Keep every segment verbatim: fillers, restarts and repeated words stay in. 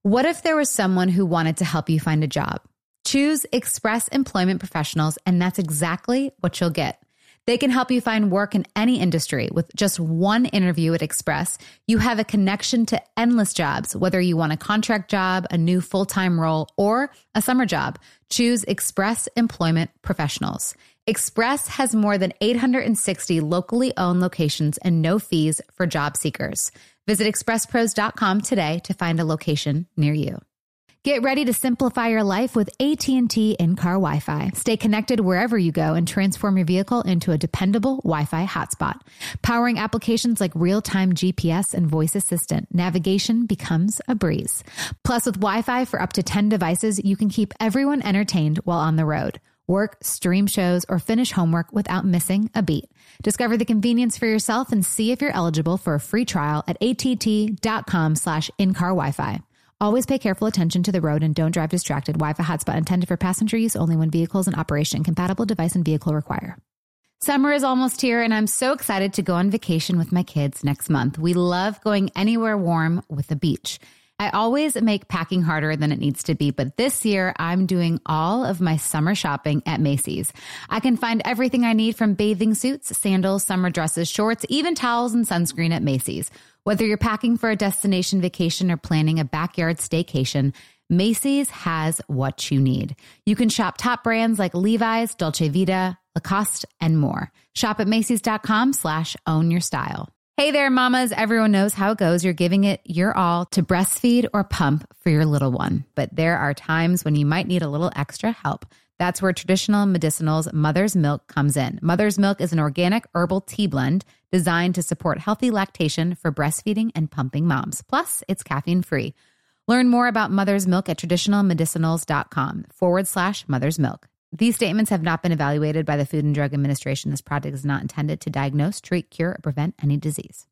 What if there was someone who wanted to help you find a job? Choose Express Employment Professionals, and that's exactly what you'll get. They can help you find work in any industry. With just one interview at Express, you have a connection to endless jobs, whether you want a contract job, a new full-time role, or a summer job. Choose Express Employment Professionals. Express has more than eight hundred sixty locally owned locations and no fees for job seekers. Visit express pros dot com today to find a location near you. Get ready to simplify your life with A T and T in-car Wi-Fi. Stay connected wherever you go and transform your vehicle into a dependable Wi-Fi hotspot. Powering applications like real-time G P S and voice assistant, navigation becomes a breeze. Plus, with Wi-Fi for up to ten devices, you can keep everyone entertained while on the road. Work, stream shows, or finish homework without missing a beat. Discover the convenience for yourself and see if you're eligible for a free trial at att.com slash in-car Wi-Fi. Always pay careful attention to the road and don't drive distracted. Wi-Fi hotspot intended for passenger use only when vehicles in operation. Compatible device and vehicle require. Summer is almost here, and I'm so excited to go on vacation with my kids next month. We love going anywhere warm with the beach. I always make packing harder than it needs to be, but this year I'm doing all of my summer shopping at Macy's. I can find everything I need from bathing suits, sandals, summer dresses, shorts, even towels and sunscreen at Macy's. Whether you're packing for a destination vacation or planning a backyard staycation, Macy's has what you need. You can shop top brands like Levi's, Dolce Vita, Lacoste, and more. Shop at Macy's.com slash own your style. Hey there, mamas. Everyone knows how it goes. You're giving it your all to breastfeed or pump for your little one. But there are times when you might need a little extra help. That's where Traditional Medicinal's Mother's Milk comes in. Mother's Milk is an organic herbal tea blend designed to support healthy lactation for breastfeeding and pumping moms. Plus, it's caffeine-free. Learn more about Mother's Milk at traditionalmedicinals.com forward slash Mother's Milk. These statements have not been evaluated by the Food and Drug Administration. This product is not intended to diagnose, treat, cure, or prevent any disease.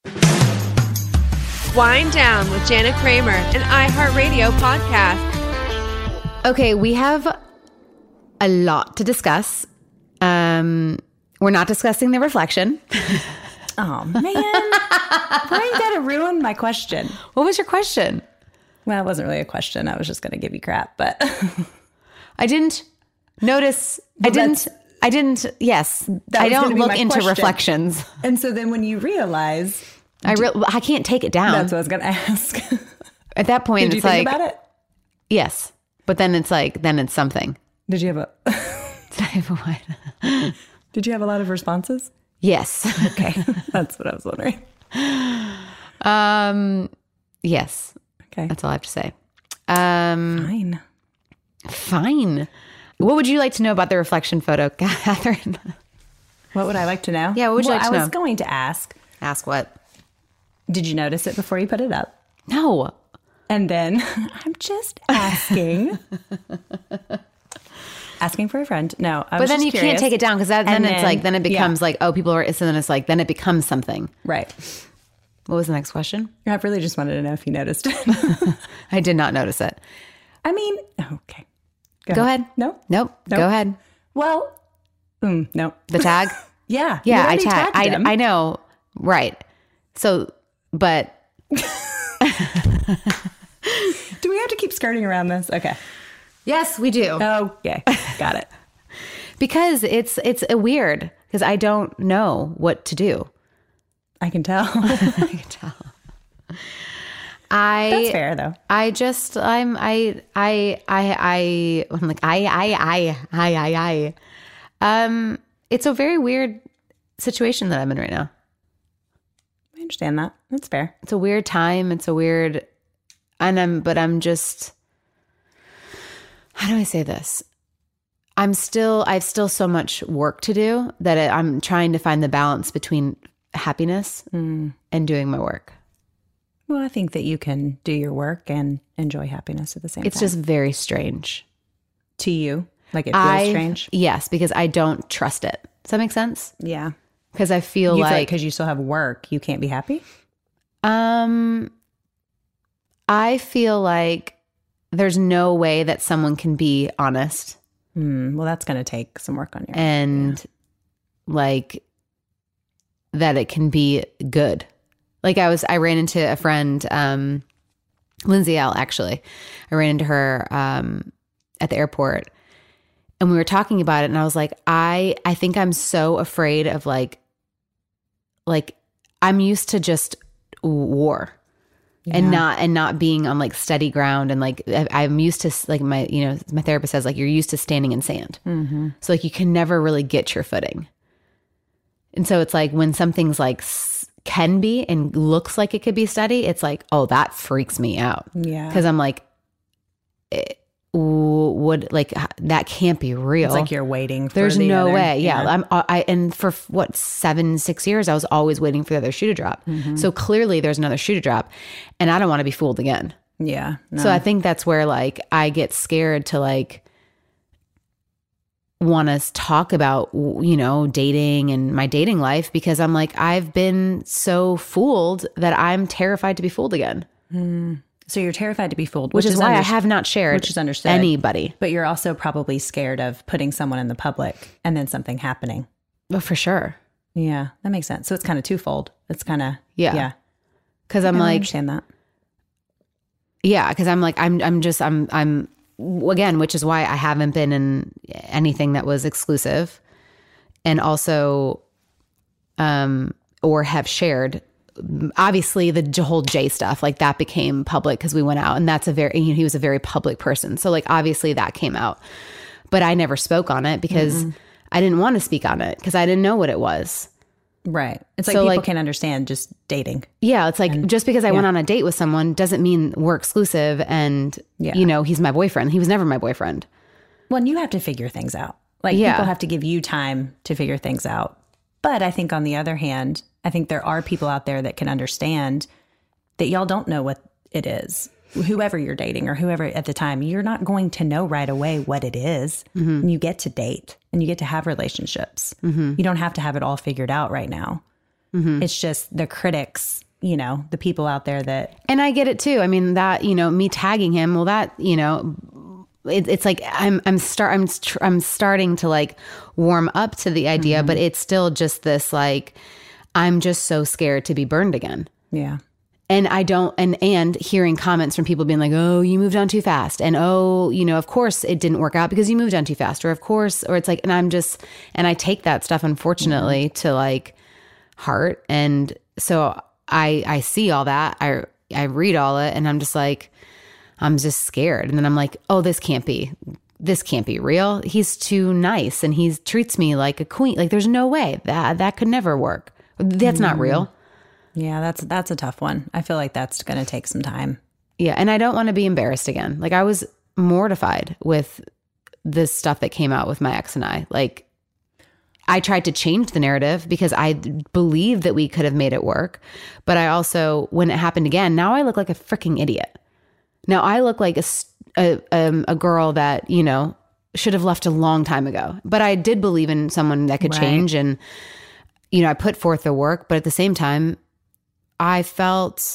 Wind Down with Jana Kramer, an iHeartRadio podcast. Okay, we have a lot to discuss. Um, we're not discussing the reflection. Oh, man. Why you gotta ruin my question? What was your question? Well, it wasn't really a question. I was just going to give you crap, but I didn't notice. Well, I didn't. I didn't. Yes, I don't look into question. reflections. And so then when you realize, I re- I can't take it down. That's what I was going to ask. At that point, Did you it's think like, about it? Yes, but then it's like, then it's something. Did you have a? Did I have a what? Did you have a lot of responses? Yes. Okay, that's what I was wondering. Um. Yes. Okay. That's all I have to say. Um, Fine. Fine. What would you like to know about the reflection photo, Catherine? What would I like to know? Yeah, what would you well, like to I know? was going to ask. Ask what? Did you notice it before you put it up? No. And then I'm just asking. Asking for a friend. No, I but was then just you curious. can't take it down because then, then it's like, then it becomes yeah. like, oh, people are, so then it's like, then it becomes something. Right. What was the next question? I really just wanted to know if you noticed it. I did not notice it. I mean, okay. Go, Go ahead. ahead. No? Nope. nope. Go ahead. Well, mm, no. The tag? yeah. Yeah, I tag. I, I know. Right. So, but. Do we have to keep skirting around this? Okay. Yes, we do. Okay. Got it. Because it's, it's a weird, because I don't know what to do. I can tell. I can tell. I That's fair though. I just I'm I I I I I'm like I I I I I I um it's a very weird situation that I'm in right now. I understand that. That's fair. It's a weird time. It's a weird and I'm but I'm just how do I say this? I'm still I have still so much work to do that it, I'm trying to find the balance between happiness mm. and doing my work. Well, I think that you can do your work and enjoy happiness at the same it's time. It's just very strange. To you? Like it feels I, strange? Yes, because I don't trust it. Does that make sense? Yeah. Because I feel you like... because like you still have work, you can't be happy? Um, I feel like there's no way that someone can be honest. Mm, well, that's going to take some work on your And yeah. like... that it can be good. Like I was, I ran into a friend um, Lindsay L, actually. I ran into her um, at the airport, and we were talking about it, and I was like, I I think I'm so afraid of like, like I'm used to just war. Yeah. And not and not being on like steady ground, and like I, I'm used to like my you know my therapist says like you're used to standing in sand, mm-hmm. so like you can never really get your footing. And so it's like when something's like s- can be and looks like it could be steady, it's like, oh, that freaks me out. Yeah, because I'm like, it, would like that can't be real. It's like you're waiting for there's the no other, way. Yeah, yeah. I'm I and for what seven six years I was always waiting for the other shoe to drop. Mm-hmm. So clearly there's another shoe to drop, and I don't want to be fooled again. Yeah. No. So I think that's where like I get scared to like want to talk about, you know, dating and my dating life, because I'm like, I've been so fooled that I'm terrified to be fooled again. Mm. So you're terrified to be fooled, which, which is, is why under- I have not shared which is understood. anybody. But you're also probably scared of putting someone in the public and then something happening. Oh, for sure. Yeah, that makes sense. So it's kind of twofold. It's kind of, yeah. Yeah. Because I'm I like, understand that. Yeah. Because I'm like, I'm, I'm just, I'm, I'm, again, which is why I haven't been in anything that was exclusive, and also, um, or have shared. Obviously the whole Jay stuff, like that became public because we went out, and that's a very, you know, he was a very public person. So like, obviously that came out, but I never spoke on it because mm-hmm. I didn't want to speak on it because I didn't know what it was. Right. It's like so people like, can't understand just dating. Yeah. It's like, and, just because I yeah. went on a date with someone doesn't mean we're exclusive and, yeah. you know, he's my boyfriend. He was never my boyfriend. Well, and you have to figure things out. Like yeah. people have to give you time to figure things out. But I think on the other hand, I think there are people out there that can understand that y'all don't know what it is. Whoever you're dating or whoever at the time, you're not going to know right away what it is. Mm-hmm. And you get to date and you get to have relationships. Mm-hmm. You don't have to have it all figured out right now. Mm-hmm. It's just the critics, you know, the people out there that... And I get it too. I mean, that, you know, me tagging him, well, that, you know... It, it's like I'm I'm start I'm tr- I'm starting to like warm up to the idea, mm-hmm. but it's still just this like I'm just so scared to be burned again. Yeah, and I don't and and hearing comments from people being like, "Oh, you moved on too fast," and "Oh, you know, of course it didn't work out because you moved on too fast," or "Of course," or it's like, and I'm just and I take that stuff unfortunately mm-hmm. to like heart, and so I I see all that I I read all it, and I'm just like. I'm just scared. And then I'm like, oh, this can't be, this can't be real. He's too nice and he treats me like a queen. Like there's no way that that could never work. That's mm. not real. Yeah, that's, that's a tough one. I feel like that's going to take some time. Yeah. And I don't want to be embarrassed again. Like I was mortified with this stuff that came out with my ex and I. Like I tried to change the narrative because I believed that we could have made it work. But I also, when it happened again, now I look like a freaking idiot. Now I look like a, a, um, a girl that, you know, should have left a long time ago, but I did believe in someone that could right. change. And, you know, I put forth the work, but at the same time, I felt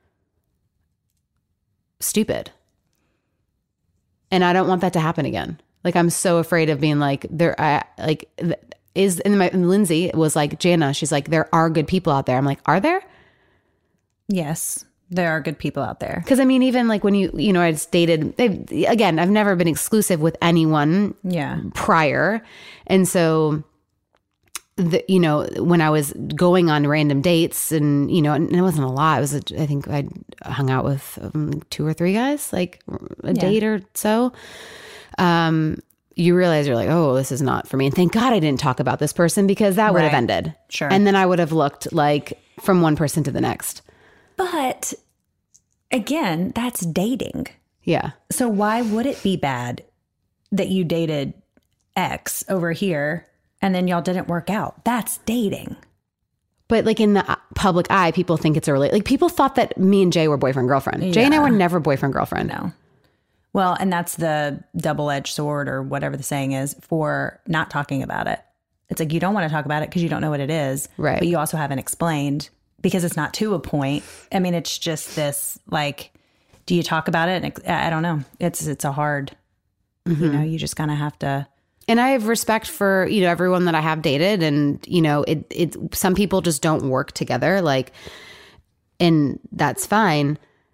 stupid. And I don't want that to happen again. Like, I'm so afraid of being like, there, I like is, and my and Lindsay was like, Jana, she's like, there are good people out there. I'm like, are there? Yes. There are good people out there. Because I mean, even like when you, you know, I just dated, again, I've never been exclusive with anyone yeah. prior. And so, the, you know, when I was going on random dates and, you know, and it wasn't a lot. It was, a, I think I hung out with um, two or three guys, like a yeah. date or so. Um, you realize you're like, oh, this is not for me. And thank God I didn't talk about this person because that would right. have ended. Sure. And then I would have looked like from one person to the next. But again, that's dating. Yeah. So why would it be bad that you dated X over here and then y'all didn't work out? That's dating. But like in the public eye, people think it's a relate. Like people thought that me and Jay were boyfriend girlfriend. Yeah. Jay and I were never boyfriend girlfriend. No. Well, and that's the double-edged sword or whatever the saying is for not talking about it. It's like you don't want to talk about it because you don't know what it is. Right. But you also haven't explained. Because it's not to a point. I mean, it's just this, like, do you talk about it? And I don't know. It's it's a hard, mm-hmm. you know, you just kind of have to. And I have respect for, you know, everyone that I have dated. And, you know, it, it some people just don't work together. Like, and that's fine.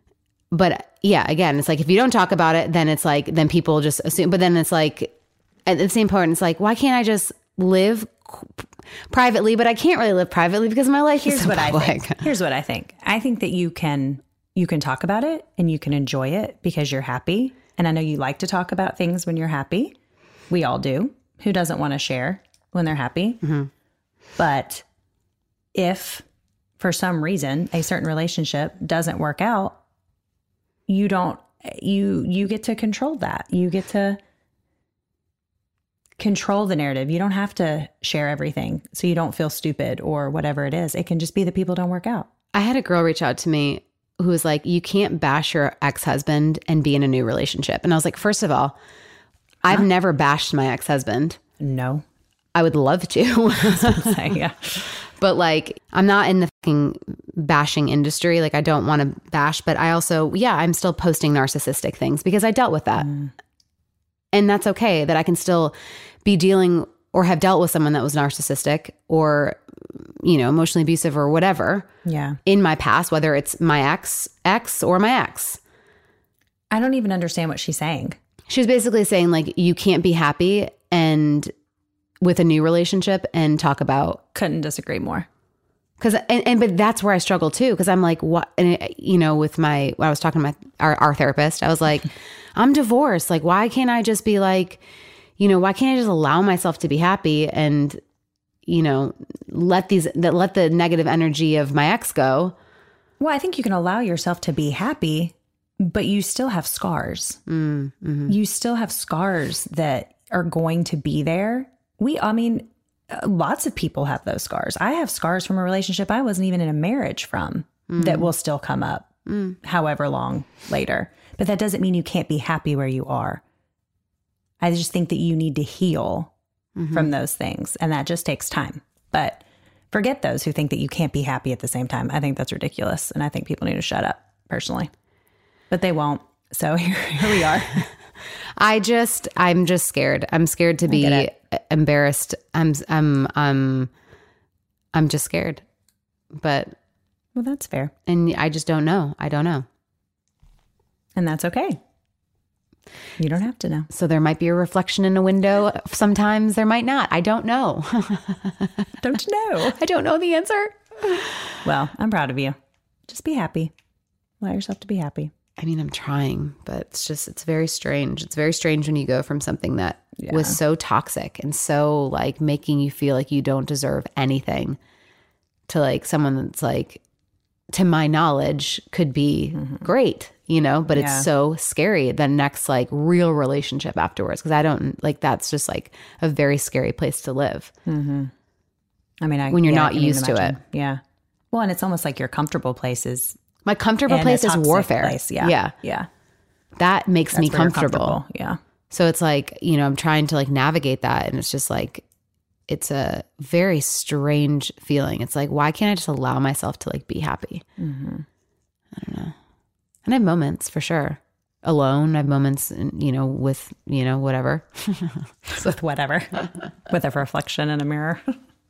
but yeah, again, it's like, if you don't talk about it, then it's like, then people just assume, but then it's like, at the same point, it's like, why can't I just live privately? But I can't really live privately because my life Here's is so what public. I think. Here's what I think. I think that you can, you can talk about it and you can enjoy it because you're happy. And I know you like to talk about things when you're happy. We all do. Who doesn't want to share when they're happy? Mm-hmm. But if for some reason a certain relationship doesn't work out, you don't, you, you get to control that. You get to control the narrative. You don't have to share everything so you don't feel stupid or whatever it is. It can just be that people don't work out. I had a girl reach out to me who was like, you can't bash your ex-husband and be in a new relationship. And I was like, first of all, I've huh? never bashed my ex-husband. No. I would love to. Say, yeah. But like, I'm not in the fucking bashing industry. Like, I don't want to bash, but I also, yeah, I'm still posting narcissistic things because I dealt with that. Mm. And that's okay that I can still be dealing or have dealt with someone that was narcissistic or, you know, emotionally abusive or whatever. Yeah. In my past, whether it's my ex, ex or my ex. I don't even understand what she's saying. She was basically saying like, you can't be happy and with a new relationship and talk about. Couldn't disagree more. Cause, and, and, but that's where I struggle too. Cause I'm like, what, and it, you know, with my, when I was talking to my, our, our therapist, I was like, I'm divorced. Like, why can't I just be like, you know, why can't I just allow myself to be happy and, you know, let these, that let the negative energy of my ex go. Well, I think you can allow yourself to be happy, but you still have scars. Mm, mm-hmm. You still have scars that are going to be there. We, I mean, lots of people have those scars. I have scars from a relationship I wasn't even in a marriage from mm. that will still come up mm. however long later. But that doesn't mean you can't be happy where you are. I just think that you need to heal mm-hmm. from those things. And that just takes time. But forget those who think that you can't be happy at the same time. I think that's ridiculous. And I think people need to shut up personally. But they won't. So here, here we are. I just, I'm just scared. I'm scared to be embarrassed. I'm, I'm, I'm, I'm just scared. But. Well, that's fair. And I just don't know. I don't know. And that's okay. You don't have to know. So there might be a reflection in a window. Sometimes there might not. I don't know. Don't you know? I don't know the answer. Well, I'm proud of you. Just be happy. Allow yourself to be happy. I mean, I'm trying, but it's just, it's very strange. It's very strange when you go from something that yeah. was so toxic and so like making you feel like you don't deserve anything to like someone that's like, to my knowledge, could be mm-hmm. great, you know, but yeah. it's so scary, the next like real relationship afterwards. Cause I don't like, that's just like a very scary place to live. Mm-hmm. I mean, I, when you're yeah, not used to it. Yeah. Well, and it's almost like your comfortable place is. My comfortable place is warfare. Place. Yeah. Yeah. Yeah. That makes That's me comfortable. comfortable. Yeah. So it's like, you know, I'm trying to like navigate that. And it's just like, it's a very strange feeling. It's like, why can't I just allow myself to like be happy? Mm-hmm. I don't know. And I have moments for sure. Alone. I have moments, you know, with, you know, whatever. With whatever. With a reflection in a mirror.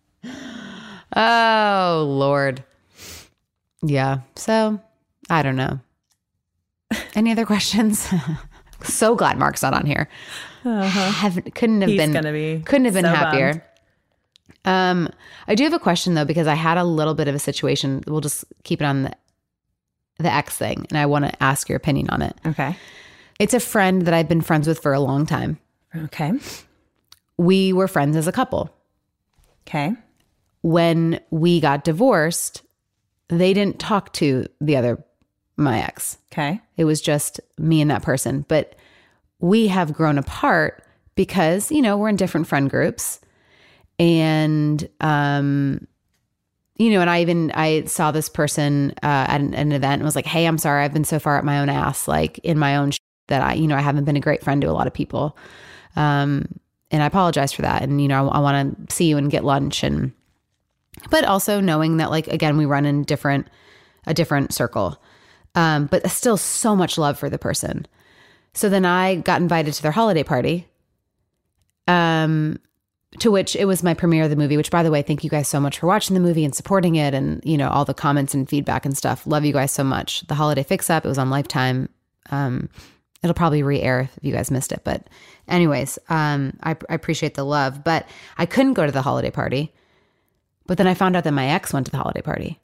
Oh, Lord. Yeah. So I don't know. Any other questions? So glad Mark's not on here. Uh-huh. Have, couldn't have He's been gonna be couldn't have been so happier. bummed. Um, I do have a question though, because I had a little bit of a situation. We'll just keep it on the the ex thing, and I want to ask your opinion on it. Okay. It's a friend that I've been friends with for a long time. Okay. We were friends as a couple. Okay. When we got divorced, they didn't talk to the other, my ex. Okay. It was just me and that person. But we have grown apart because, you know, we're in different friend groups. And, um, you know, and I even, I saw this person uh, at an, an event and was like, hey, I'm sorry, I've been so far up my own ass, like in my own sh- that I, you know, I haven't been a great friend to a lot of people. Um, and I apologize for that. And, you know, I, I want to see you and get lunch. And, but also knowing that, like, again, we run in different, a different circle, um, but still so much love for the person. So then I got invited to their holiday party. Um, to which it was my premiere of the movie, which by the way, thank you guys so much for watching the movie and supporting it. And, you know, all the comments and feedback and stuff. Love you guys so much. The Holiday Fix Up, it was on Lifetime. Um, it'll probably re-air if you guys missed it. But anyways, um, I, I appreciate the love, but I couldn't go to the holiday party. But then I found out that my ex went to the holiday party.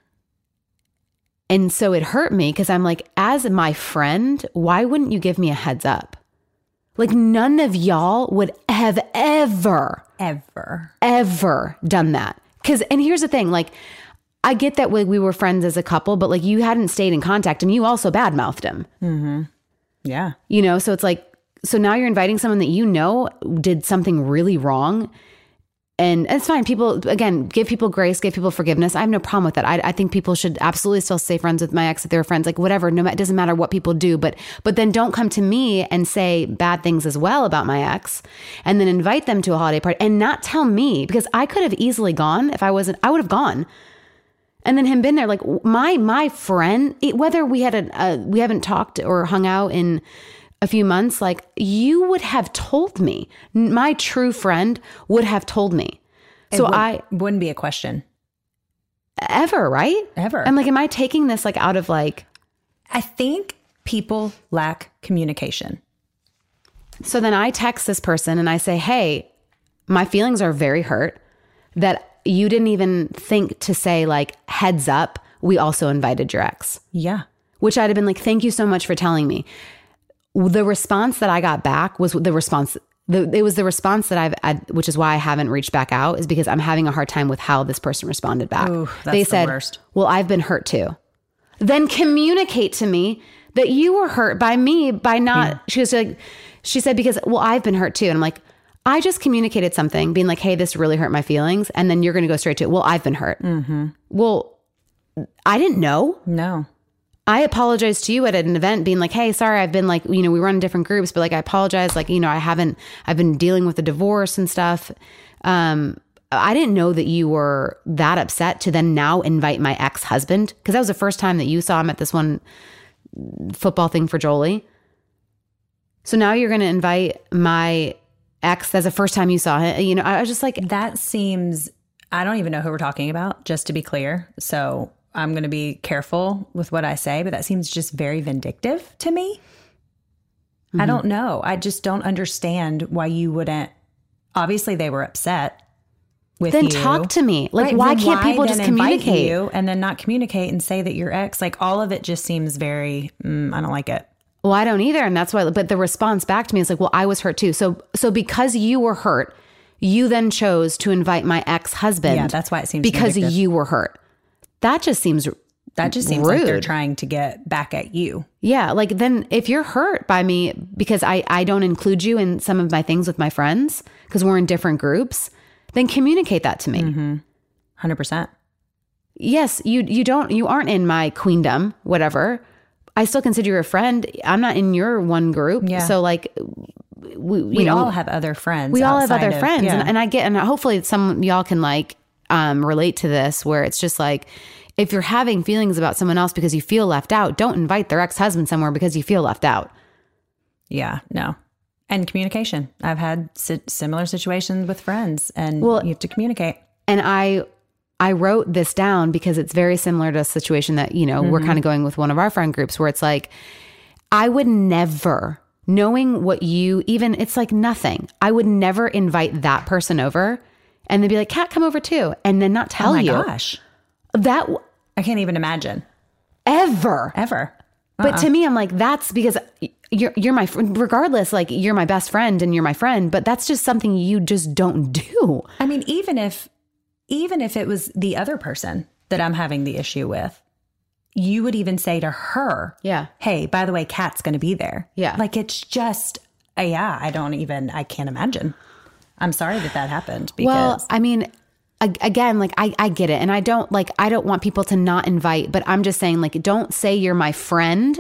And so it hurt me because I'm like, as my friend, why wouldn't you give me a heads up? Like none of y'all would have ever, ever, ever done that. Because, and here's the thing, like, I get that we, we were friends as a couple, but like you hadn't stayed in contact and you also badmouthed him. Mm-hmm. Yeah. You know, so it's like, so now you're inviting someone that you know did something really wrong. And it's fine. People, again, give people grace, give people forgiveness. I have no problem with that. I, I think people should absolutely still stay friends with my ex if they're friends, like whatever. No, it doesn't matter what people do, but but then don't come to me and say bad things as well about my ex, and then invite them to a holiday party and not tell me, because I could have easily gone if I wasn't. I would have gone, and then him been there. Like my my friend, whether we had a, a we haven't talked or hung out in a few months, like you would have told me. My true friend would have told me. It so would, I wouldn't be a question. Ever, right? Ever. I'm like, am I taking this like out of like... I think people lack communication. So then I text this person and I say, hey, my feelings are very hurt that you didn't even think to say like, heads up, we also invited your ex. Yeah. Which I'd have been like, thank you so much for telling me. The response that I got back was the response, the, it was the response that I've, I, which is why I haven't reached back out, is because I'm having a hard time with how this person responded back. Ooh, that's they the said, worst. well, I've been hurt too. Then communicate to me that you were hurt by me by not, yeah. she was like, she said, because, well, I've been hurt too. And I'm like, I just communicated something being like, hey, this really hurt my feelings. And then you're going to go straight to, well, I've been hurt. Mm-hmm. Well, I didn't know. No. I apologized to you at an event being like, hey, sorry, I've been like, you know, we run different groups, but like, I apologize. Like, you know, I haven't, I've been dealing with a divorce and stuff. Um, I didn't know that you were that upset to then now invite my ex-husband. Cause that was the first time that you saw him at this one football thing for Jolie. So now you're going to invite my ex. That's the first time you saw him. You know, I was just like, that seems, I don't even know who we're talking about, just to be clear. So I'm going to be careful with what I say, but that seems just very vindictive to me. Mm-hmm. I don't know. I just don't understand why you wouldn't. Obviously, they were upset with then you. Then talk to me. Like, right, why can't why people just communicate? You and then not communicate and say that your ex, like all of it just seems very, mm, I don't like it. Well, I don't either. And that's why, but the response back to me is like, well, I was hurt too. So, so because you were hurt, you then chose to invite my ex-husband. Yeah, that's why it seems because vindictive. You were hurt. That just seems That just seems rude. Like they're trying to get back at you. Yeah. Like then if you're hurt by me because I, I don't include you in some of my things with my friends because we're in different groups, then communicate that to me. Mm-hmm. one hundred percent. Yes. You, you don't, you aren't in my queendom, whatever. I still consider you a friend. I'm not in your one group. Yeah. So like, we, you we know, all have other friends. We all have other of, friends. Yeah. And, and I get, and hopefully some y'all can like, um, relate to this where it's just like, if you're having feelings about someone else because you feel left out, don't invite their ex-husband somewhere because you feel left out. Yeah, no. And communication. I've had si- similar situations with friends and well, you have to communicate. And I, I wrote this down because it's very similar to a situation that, you know, mm-hmm. we're kind of going with one of our friend groups where it's like, I would never, knowing what you, even it's like nothing, I would never invite that person over and then be like, Kat, come over too. And then not tell you. Oh my you. gosh. That I can't even imagine. Ever. Ever. Uh-uh. But to me, I'm like, that's because you're you're my friend, regardless, like you're my best friend and you're my friend, but that's just something you just don't do. I mean, even if even if it was the other person that I'm having the issue with, you would even say to her, yeah, hey, by the way, Kat's going to be there. Yeah. Like it's just, uh, yeah, I don't even, I can't imagine. I'm sorry that that happened. Because well, I mean, again, like I, I get it. And I don't like, I don't want people to not invite, but I'm just saying like, don't say you're my friend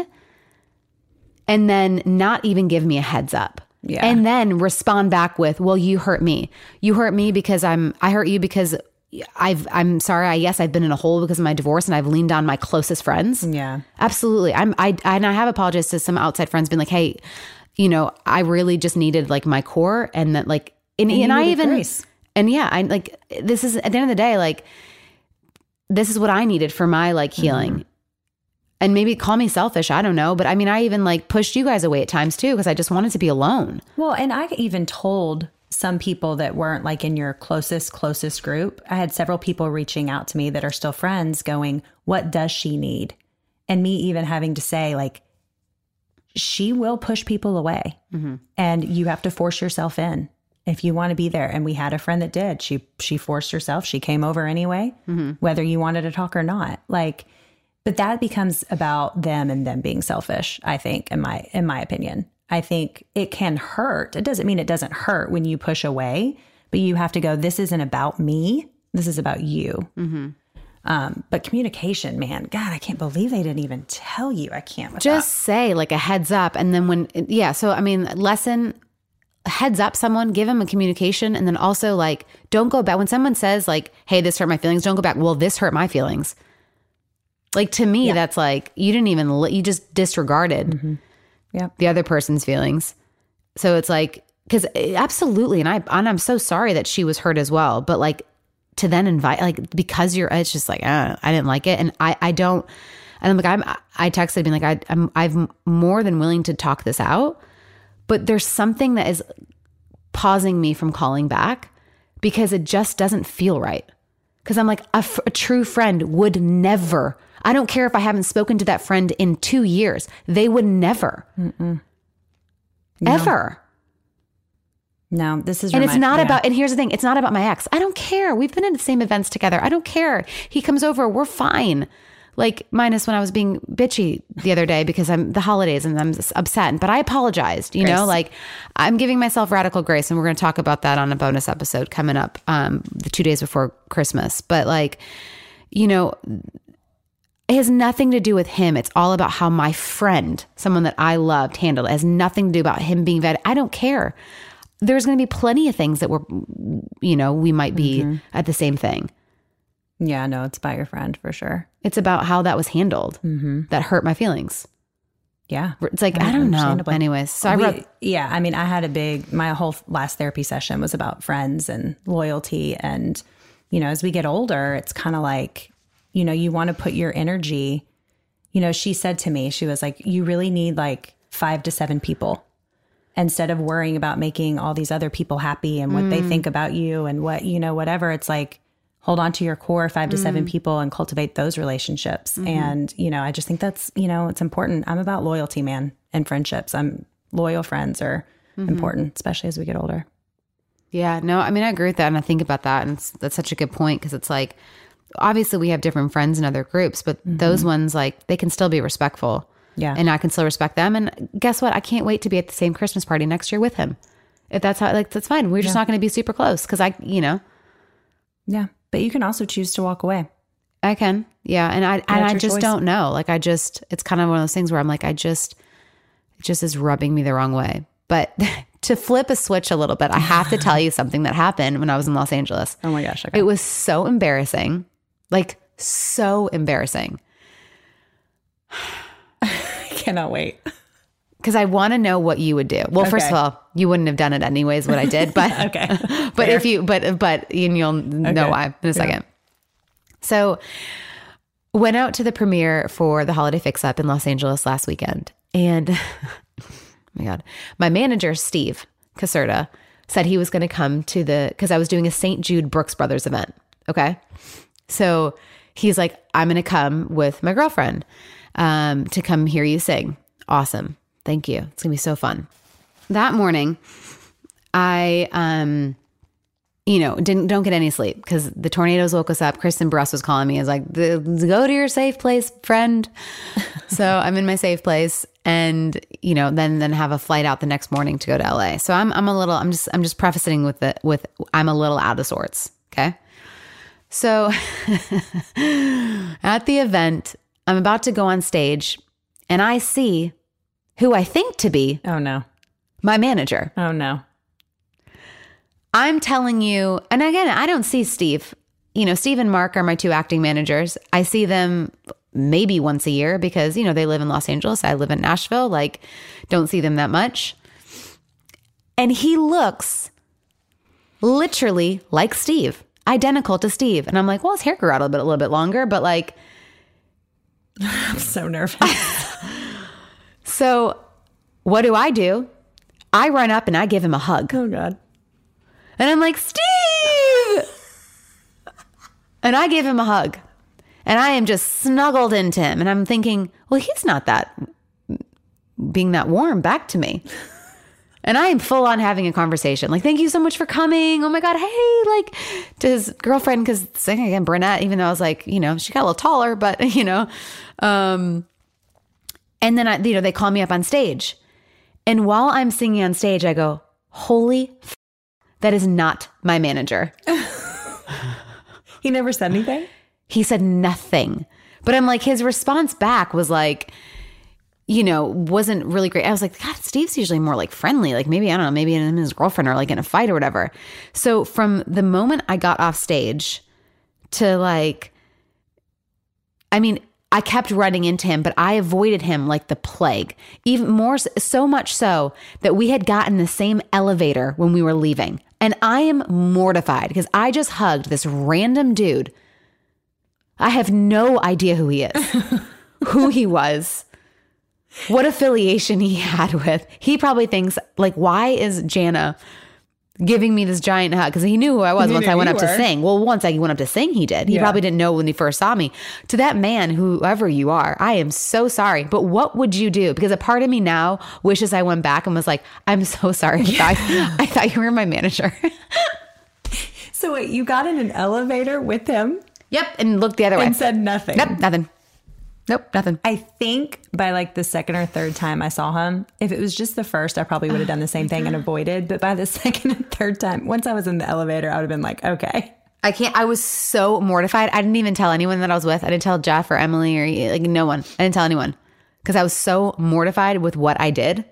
and then not even give me a heads up. Yeah. And then respond back with, well, you hurt me. You hurt me because I'm, I hurt you because I've, I'm sorry. I, yes, I've been in a hole because of my divorce and I've leaned on my closest friends. Yeah, absolutely. I'm, I, and I have apologized to some outside friends being like, hey, you know, I really just needed like my core and that like, and, and, and I even, grace. and yeah, I like, this is at the end of the day, like, this is what I needed for my like healing. Mm-hmm. And maybe call me selfish. I don't know. But I mean, I even like pushed you guys away at times too, because I just wanted to be alone. Well, and I even told some people that weren't like in your closest, closest group. I had several people reaching out to me that are still friends going, what does she need? And me even having to say like, she will push people away mm-hmm. and you have to force yourself in if you want to be there. And we had a friend that did. She, she forced herself. She came over anyway, mm-hmm. whether you wanted to talk or not. Like, but that becomes about them and them being selfish, I think, in my, in my opinion. I think it can hurt. It doesn't mean it doesn't hurt when you push away, but you have to go, this isn't about me. This is about you. Mm-hmm. Um, but communication, man, God, I can't believe they didn't even tell you. I can't. With Just that. say like a heads up. And then when, yeah. So, I mean, lesson, heads up someone, give them a communication. And then also like, don't go back. When someone says like, hey, this hurt my feelings, don't go back. Well, this hurt my feelings. Like to me, yeah. that's like, you didn't even, you just disregarded mm-hmm. yeah. the other person's feelings. So it's like, cause absolutely. And I, and I'm so sorry that she was hurt as well. But like, to then invite, like, because you're, it's just like, uh, I didn't like it. And I, I don't, and I'm like, I'm, I texted being like, I, I'm, I'm more than willing to talk this out, but there's something that is pausing me from calling back because it just doesn't feel right. Cause I'm like, a, f- a true friend would never, I don't care if I haven't spoken to that friend in two years, they would never, no. ever. No, this is, and remind- it's not yeah. about, and here's the thing, it's not about my ex. I don't care. We've been in the same events together. I don't care. He comes over, we're fine. Like minus when I was being bitchy the other day because I'm the holidays and I'm upset, but I apologized, you grace. know, like I'm giving myself radical grace. And we're going to talk about that on a bonus episode coming up um, the two days before Christmas. But like, you know, it has nothing to do with him. It's all about how my friend, someone that I loved, handled it. It has nothing to do about him being bad. I don't care. There's going to be plenty of things that we're, you know, we might be mm-hmm. at the same thing. Yeah, no, it's about your friend for sure. It's about how that was handled mm-hmm. that hurt my feelings. Yeah. It's like, I don't know. Anyways, so I we, wrote. Yeah, I mean, I had a big, my whole last therapy session was about friends and loyalty. And, you know, as we get older, it's kind of like, you know, you want to put your energy, you know, she said to me, she was like, you really need like five to seven people. Instead of worrying about making all these other people happy and what mm. they think about you and what, you know, whatever, it's like, hold on to your core five to mm. seven people and cultivate those relationships. Mm-hmm. And, you know, I just think that's, you know, it's important. I'm about loyalty, man, and friendships. I'm loyal friends are mm-hmm. important, especially as we get older. Yeah, no, I mean, I agree with that. And I think about that. And it's, that's such a good point because it's like, obviously we have different friends in other groups, but mm-hmm. those ones, like, they can still be respectful. Yeah. And I can still respect them. And guess what? I can't wait to be at the same Christmas party next year with him. If that's how, like, that's fine. We're just yeah. not going to be super close because I, you know. Yeah. But you can also choose to walk away. I can. Yeah. And I, and I just choice. don't know. Like, I just, it's kind of one of those things where I'm like, I just, it just is rubbing me the wrong way. But to flip a switch a little bit, I have to tell you something that happened when I was in Los Angeles. Oh my gosh. Okay. It was so embarrassing. Like, so embarrassing. Cannot wait. Because I want to know what you would do. Well, okay. First of all, you wouldn't have done it anyways, what I did. But okay. But Fair. if you, but, but you'll know okay. why in a second. Yeah. So went out to the premiere for the Holiday Fix Up in Los Angeles last weekend. And oh my God, my manager, Steve Caserta, said he was going to come to the, because I was doing a Saint Jude Brooks Brothers event. Okay. So he's like, I'm going to come with my girlfriend um, to come hear you sing. Awesome. Thank you. It's going to be so fun. That morning, I, um, you know, didn't, don't get any sleep because the tornadoes woke us up. Kristen Bruss was calling me. I was like, go to your safe place, friend. So I'm in my safe place and, you know, then, then have a flight out the next morning to go to L A. So I'm, I'm a little, I'm just, I'm just prefacing with the, with, I'm a little out of sorts. Okay. So at the event, I'm about to go on stage and I see who I think to be oh no, my manager. Oh no. I'm telling you, and again, I don't see Steve. You know, Steve and Mark are my two acting managers. I see them maybe once a year because, you know, they live in Los Angeles. I live in Nashville. Like, don't see them that much. And he looks literally like Steve, identical to Steve. And I'm like, well, his hair grew out a little bit, a little bit longer, but like, I'm so nervous. So what do I do? I run up and I give him a hug. Oh God. And I'm like, Steve! And I give him a hug. And I am just snuggled into him. And I'm thinking, well, he's not that, being that warm back to me. And I am full on having a conversation. Like, thank you so much for coming. Oh my God. Hey, like, to his girlfriend, because singing again, brunette, even though I was like, you know, she got a little taller, but, you know. Um, and then, I, you know, they call me up on stage. And while I'm singing on stage, I go, holy f- that is not my manager. He never said anything? He said nothing. But I'm like, his response back was like, you know, wasn't really great. I was like, God, Steve's usually more like friendly. Like maybe, I don't know, maybe him and his girlfriend are like in a fight or whatever. So from the moment I got off stage to like, I mean, I kept running into him, but I avoided him like the plague. Even more, so much so that we had gotten the same elevator when we were leaving. And I am mortified because I just hugged this random dude. I have no idea who he is, who he was, what affiliation he had with. He probably thinks like, why is Jana giving me this giant hug? Because he knew who I was once I went up to sing. Well, once I went up to sing, he did. He yeah. probably didn't know when he first saw me. To that man, whoever you are, I am so sorry. But what would you do? Because a part of me now wishes I went back and was like, I'm so sorry. Yeah. I, thought, I thought you were my manager. So wait, you got in an elevator with him? Yep. And looked the other way. And said nothing? Nope, nothing. Nope, nothing. I think by like the second or third time I saw him, if it was just the first, I probably would have done the same thing and avoided. But by the second and third time, once I was in the elevator, I would have been like, okay. I can't, I was so mortified. I didn't even tell anyone that I was with. I didn't tell Jeff or Emily or like no one. I didn't tell anyone because I was so mortified with what I did.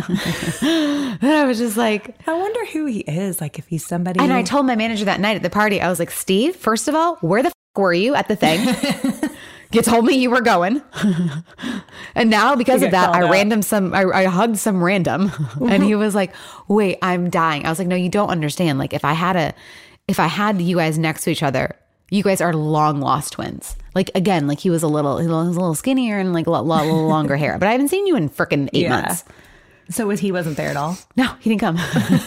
And I was just like, I wonder who he is. Like if he's somebody. And I told my manager that night at the party, I was like, Steve, first of all, where the f- were you at the thing? You told me you were going. And now because of that, I out. random some, I, I hugged some random and he was like, wait, I'm dying. I was like, no, you don't understand. Like if I had a, if I had you guys next to each other, you guys are long lost twins. Like again, like he was a little, he was a little skinnier and like a little, little longer hair, but I haven't seen you in freaking eight yeah. months. So was he wasn't there at all? No, he didn't come.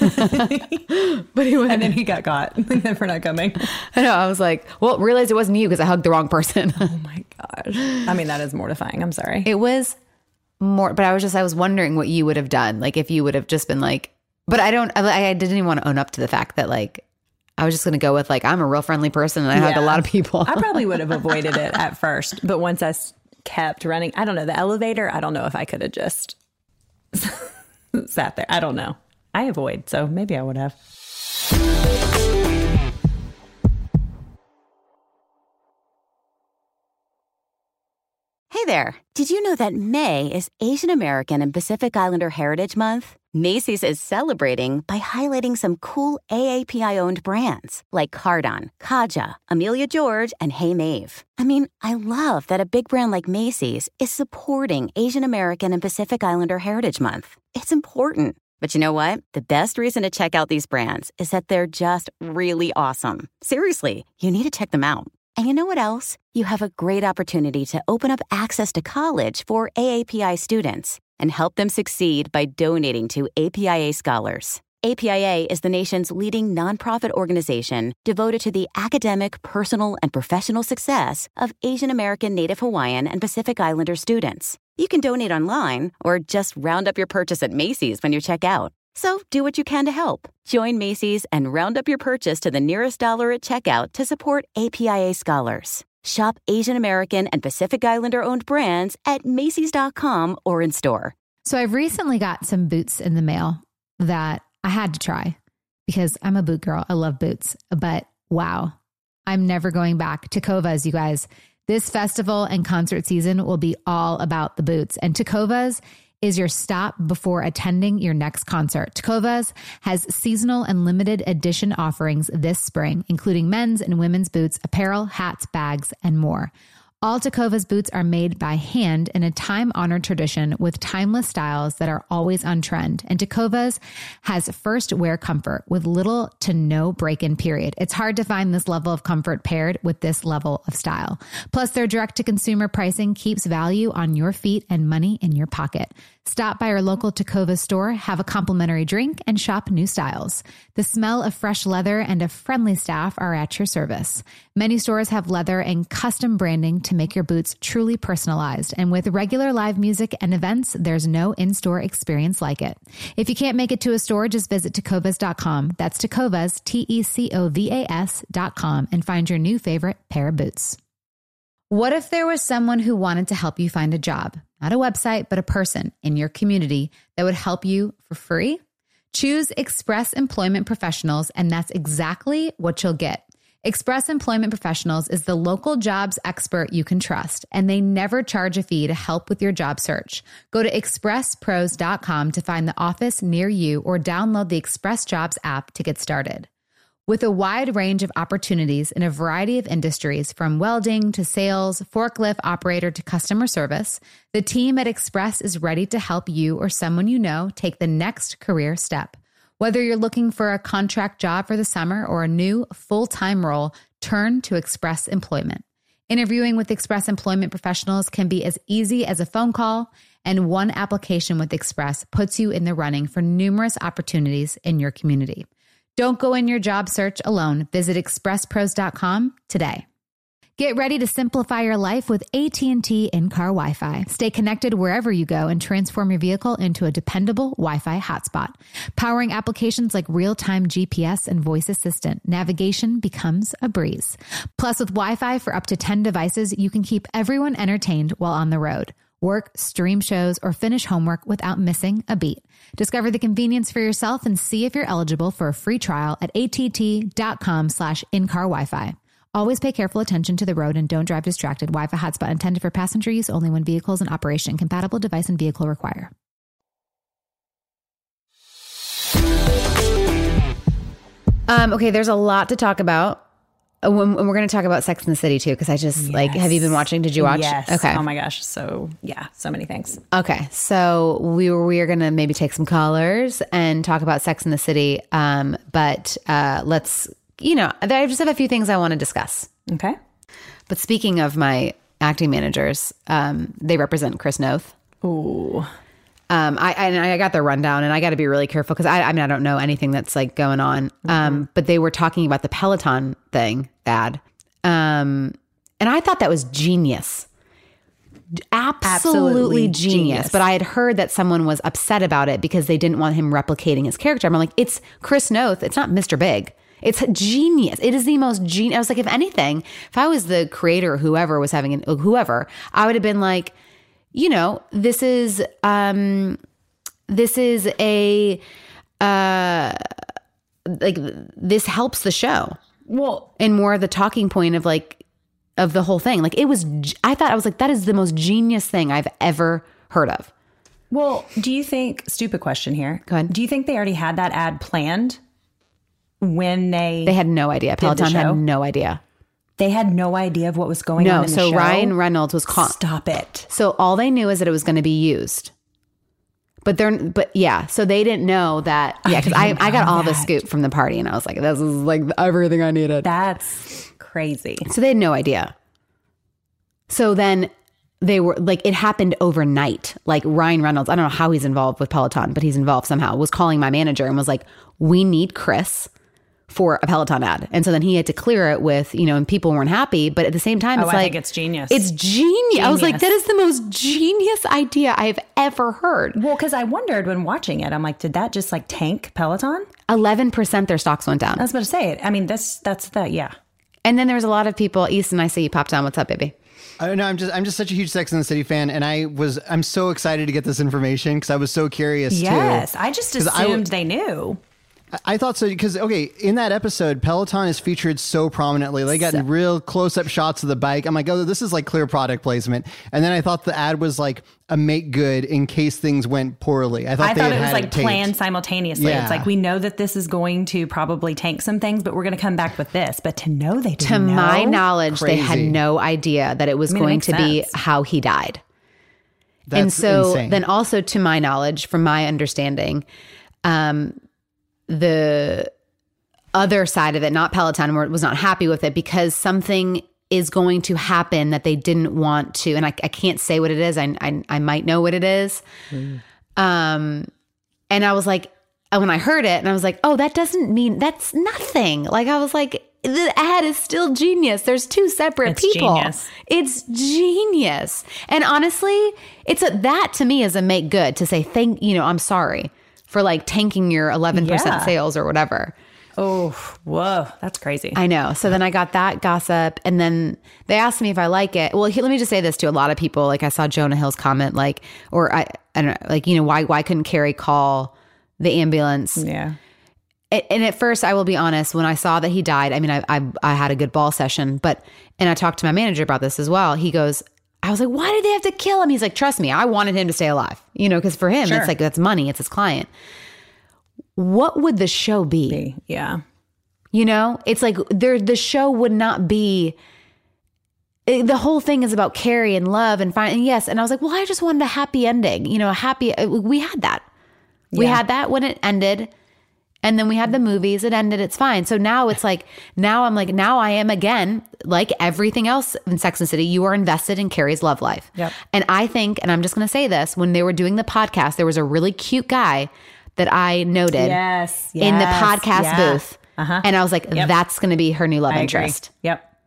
But he went. And then he got caught for not coming. I know. I was like, well, realized it wasn't you because I hugged the wrong person. Oh my gosh. I mean, that is mortifying. I'm sorry. It was more, but I was just, I was wondering what you would have done. Like if you would have just been like, but I don't, I, I didn't even want to own up to the fact that like, I was just going to go with like, I'm a real friendly person and I yeah. hug a lot of people. I probably would have avoided it at first, but once I kept running, I don't know, the elevator, I don't know if I could have just sat there. I don't know. I avoid, so maybe I would have. Hey there. Did you know that May is Asian American and Pacific Islander Heritage Month? Macy's is celebrating by highlighting some cool A A P I-owned brands like Cardon, Kaja, Amelia George, and Hey Mave. I mean, I love that a big brand like Macy's is supporting Asian American and Pacific Islander Heritage Month. It's important. But you know what? The best reason to check out these brands is that they're just really awesome. Seriously, you need to check them out. And you know what else? You have a great opportunity to open up access to college for A A P I students and help them succeed by donating to A P I A Scholars. A P I A is the nation's leading nonprofit organization devoted to the academic, personal, and professional success of Asian American, Native Hawaiian, and Pacific Islander students. You can donate online or just round up your purchase at Macy's when you check out. So do what you can to help. Join Macy's and round up your purchase to the nearest dollar at checkout to support A P I A Scholars. Shop Asian American and Pacific Islander-owned brands at Macy's dot com or in store. So I've recently got some boots in the mail that I had to try because I'm a boot girl. I love boots. But wow, I'm never going back. Tecovas, you guys. This festival and concert season will be all about the boots. And Tecovas is your stop before attending your next concert. Tecovas has seasonal and limited edition offerings this spring, including men's and women's boots, apparel, hats, bags, and more. All Tecovas boots are made by hand in a time-honored tradition with timeless styles that are always on trend. And Tecovas has first wear comfort with little to no break-in period. It's hard to find this level of comfort paired with this level of style. Plus, their direct-to-consumer pricing keeps value on your feet and money in your pocket. Stop by your local Tecovas store, have a complimentary drink, and shop new styles. The smell of fresh leather and a friendly staff are at your service. Many stores have leather and custom branding to make your boots truly personalized. And with regular live music and events, there's no in-store experience like it. If you can't make it to a store, just visit tecovas dot com. That's Tecovas, T E C O V A S dot com, and find your new favorite pair of boots. What if there was someone who wanted to help you find a job? Not a website, but a person in your community that would help you for free? Choose Express Employment Professionals, and that's exactly what you'll get. Express Employment Professionals is the local jobs expert you can trust, and they never charge a fee to help with your job search. Go to express pros dot com to find the office near you or download the Express Jobs app to get started. With a wide range of opportunities in a variety of industries, from welding to sales, forklift operator to customer service, the team at Express is ready to help you or someone you know take the next career step. Whether you're looking for a contract job for the summer or a new full-time role, turn to Express Employment. Interviewing with Express Employment Professionals can be as easy as a phone call, and one application with Express puts you in the running for numerous opportunities in your community. Don't go in your job search alone. Visit express pros dot com today. Get ready to simplify your life with A T and T in-car Wi-Fi. Stay connected wherever you go and transform your vehicle into a dependable Wi-Fi hotspot. Powering applications like real-time G P S and voice assistant, navigation becomes a breeze. Plus, with Wi-Fi for up to ten devices, you can keep everyone entertained while on the road. Work, stream shows, or finish homework without missing a beat. Discover the convenience for yourself and see if you're eligible for a free trial at att.com slash in-car Wi-Fi. Always pay careful attention to the road and don't drive distracted. Wi-Fi hotspot intended for passenger use only when vehicles in operation. Compatible device and vehicle require. Um, okay, there's a lot to talk about. When, when we're going to talk about Sex and the City too, because I just yes. like, have you been watching? Did you watch? Yes. Okay. Oh my gosh. So yeah, so many things. Okay. So we were, we are going to maybe take some callers and talk about Sex and the City. Um, but uh, let's, you know, I just have a few things I want to discuss. Okay. But speaking of my acting managers, um, they represent Chris Noth. Ooh. Um, I, I, and I got their rundown, and I got to be really careful because I, I mean, I don't know anything that's like going on. Mm-hmm. Um, but they were talking about the Peloton thing ad. Um, and I thought that was genius. Absolutely, Absolutely genius. genius. But I had heard that someone was upset about it because they didn't want him replicating his character. I'm like, it's Chris Noth. It's not Mister Big. It's genius. It is the most genius. I was like, if anything, if I was the creator or whoever was having an, whoever, I would have been like, you know, this is, um, this is a, uh, like this helps the show. Well, and more of the talking point of like, of the whole thing. Like it was, I thought, I was like, that is the most genius thing I've ever heard of. Well, do you think, stupid question here. Go ahead. Do you think they already had that ad planned when they They had no idea. Peloton had no idea. They had no idea of what was going no, on in the so show? No, so Ryan Reynolds was caught. Stop it. So all they knew is that it was going to be used. But they're, but yeah, so they didn't know that. Yeah, because I, I, I got all that. the scoop from the party, and I was like, this is like everything I needed. That's crazy. So they had no idea. So then they were like, it happened overnight. Like Ryan Reynolds, I don't know how he's involved with Peloton, but he's involved somehow, was calling my manager and was like, we need Chris for a Peloton ad. And so then he had to clear it with, you know, and people weren't happy. But at the same time, it's oh, like, I think it's genius. It's genius. genius. I was like, that is the most genius idea I've ever heard. Well, because I wondered when watching it, I'm like, did that just like tank Peloton? eleven percent their stocks went down. I was about to say it. I mean, that's, that's the, yeah. And then there was a lot of people, Easton, I see you popped on. What's up, baby? I know I'm just I'm just such a huge Sex and the City fan, and I was I'm so excited to get this information because I was so curious yes, too. Yes, I just assumed I, they knew. I thought so because, okay, in that episode, Peloton is featured so prominently. They got So- real close-up shots of the bike. I'm like, oh, this is like clear product placement. And then I thought the ad was like a make good in case things went poorly. I thought, I they thought had it was had like taped. planned simultaneously. Yeah. It's like, we know that this is going to probably tank some things, but we're going to come back with this. But to know they didn't To know, my knowledge, they had Crazy. no idea that it was I mean, it going makes to be sense. how he died. That's and so insane. then also to my knowledge, from my understanding, um, the other side of it, not Peloton, was not happy with it because something is going to happen that they didn't want to. And I, I can't say what it is. I, I, I might know what it is. Mm. Um, and I was like, when I heard it and I was like, oh, that doesn't mean, that's nothing. Like, I was like, the ad is still genius. There's two separate It's people. genius. It's genius. And honestly, it's a, that to me is a make good to say, thank, you know, I'm sorry for like tanking your eleven percent Yeah. sales or whatever. Oh, whoa, that's crazy. I know. So then I got that gossip and then they asked me if I like it. Well, here, let me just say this to a lot of people. Like I saw Jonah Hill's comment, like, or I, I don't know, like, you know, why, why couldn't Carrie call the ambulance? yeah. It, and at first, I will be honest, when I saw that he died, I mean, I, I I had a good ball session, but, and I talked to my manager about this as well. He goes, I was like, why did they have to kill him? He's like, trust me, I wanted him to stay alive, you know, because for him, Sure. it's like, that's money, it's his client. What would the show be? Yeah. You know, it's like there, the show would not be, it, the whole thing is about Carrie and love and fine. And yes. And I was like, well, I just wanted a happy ending, you know, a happy, we had that. We Yeah. had that when it ended. And then we had the movies, it ended, it's fine. So now it's like, now I'm like, now I am again, like everything else in Sex and the City, you are invested in Carrie's love life. Yep. And I think, and I'm just going to say this, when they were doing the podcast, there was a really cute guy that I noted Yes. in the yes, podcast yeah. booth. Uh-huh. And I was like, Yep. that's going to be her new love I agree. interest. Yep.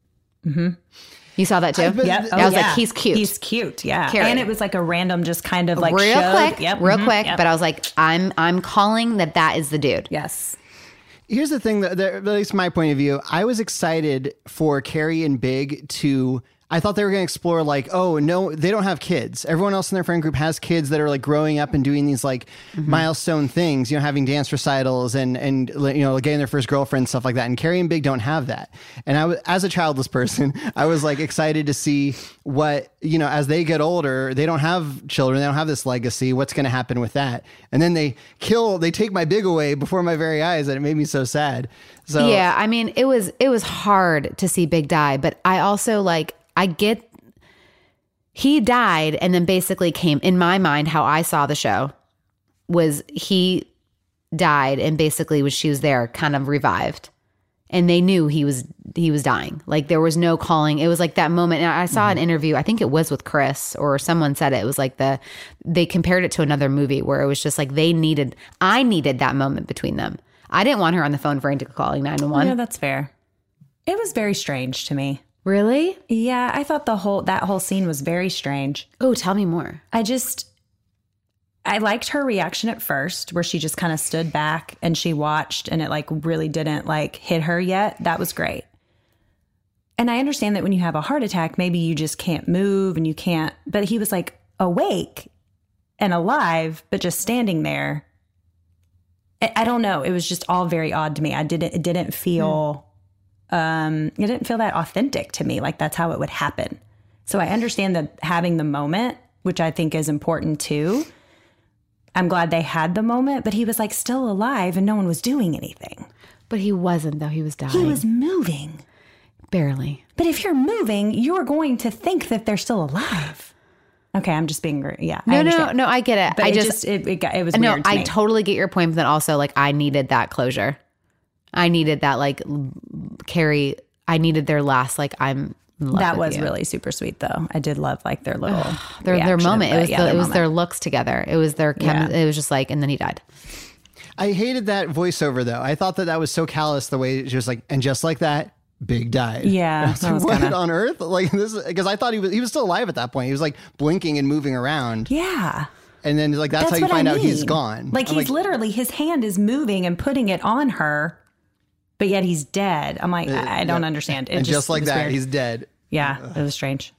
You saw that too? I bet- Yep. I was Oh, like, yeah. he's cute. He's cute. Yeah. Carrie. And it was like a random, just kind of like real showed- quick, Yep. real mhm, quick. yep. But I was like, I'm, I'm calling that that is the dude. Yes. Here's the thing that, that, at least my point of view, I was excited for Carrie and Big to, I thought they were going to explore like, oh, no, they don't have kids. Everyone else in their friend group has kids that are like growing up and doing these like Mm-hmm. milestone things, you know, having dance recitals and, and, you know, getting their first girlfriend, stuff like that. And Carrie and Big don't have that. And I was, as a childless person, I was like excited to see what, you know, as they get older, they don't have children. They don't have this legacy. What's going to happen with that? And then they kill, they take my Big away before my very eyes. And it made me so sad. So Yeah, I mean, it was it was hard to see Big die, but I also like I get he died and then basically came in my mind how I saw the show was he died and basically was she was there kind of revived. And they knew he was he was dying. Like there was no calling. It was like that moment. And I saw an interview, I think it was with Chris or someone said it. It was like the they compared it to another movie where it was just like they needed I needed that moment between them. I didn't want her on the phone frantically calling nine one one. Yeah, that's fair. It was very strange to me. Really? Yeah, I thought the whole that whole scene was very strange. Oh, tell me more. I just I liked her reaction at first where she just kind of stood back and she watched and it like really didn't like hit her yet. That was great. And I understand that when you have a heart attack, maybe you just can't move and you can't, but he was like awake and alive, but just standing there. I, I don't know. It was just all very odd to me. I didn't, it didn't feel, um, it didn't feel that authentic to me. Like that's how it would happen. So I understand that having the moment, which I think is important too. I'm glad they had the moment, but he was like still alive and no one was doing anything. But he wasn't though. He was dying. He was moving. barely. But if you're moving, you're going to think that they're still alive. Okay, I'm just being, yeah. No, I no, understand. no. I get it. But I it just, just, it, it, got, it was no. weird to I me. totally get your point, but then also like I needed that closure. I needed that like l- Carrie. I needed their last like I'm. In love That with was you. really super sweet, though. I did love like their little their their reaction, moment. It but was yeah, the, their it was moment. their looks together. It was their chem- Yeah. It was just like, and then he died. I hated that voiceover though. I thought that that was so callous the way she was like, and just like that, Big died. Yeah, I was that like, was what kinda- on earth? Like this, because I thought he was he was still alive at that point. He was like blinking and moving around, Yeah. and then like that's, how you what find I out he's mean. gone. Like I'm he's literally, his hand is moving and putting it on her, but yet he's dead. I'm like, I, I don't yeah. understand. It and just, like it was that, weird. he's dead. Yeah, it was strange.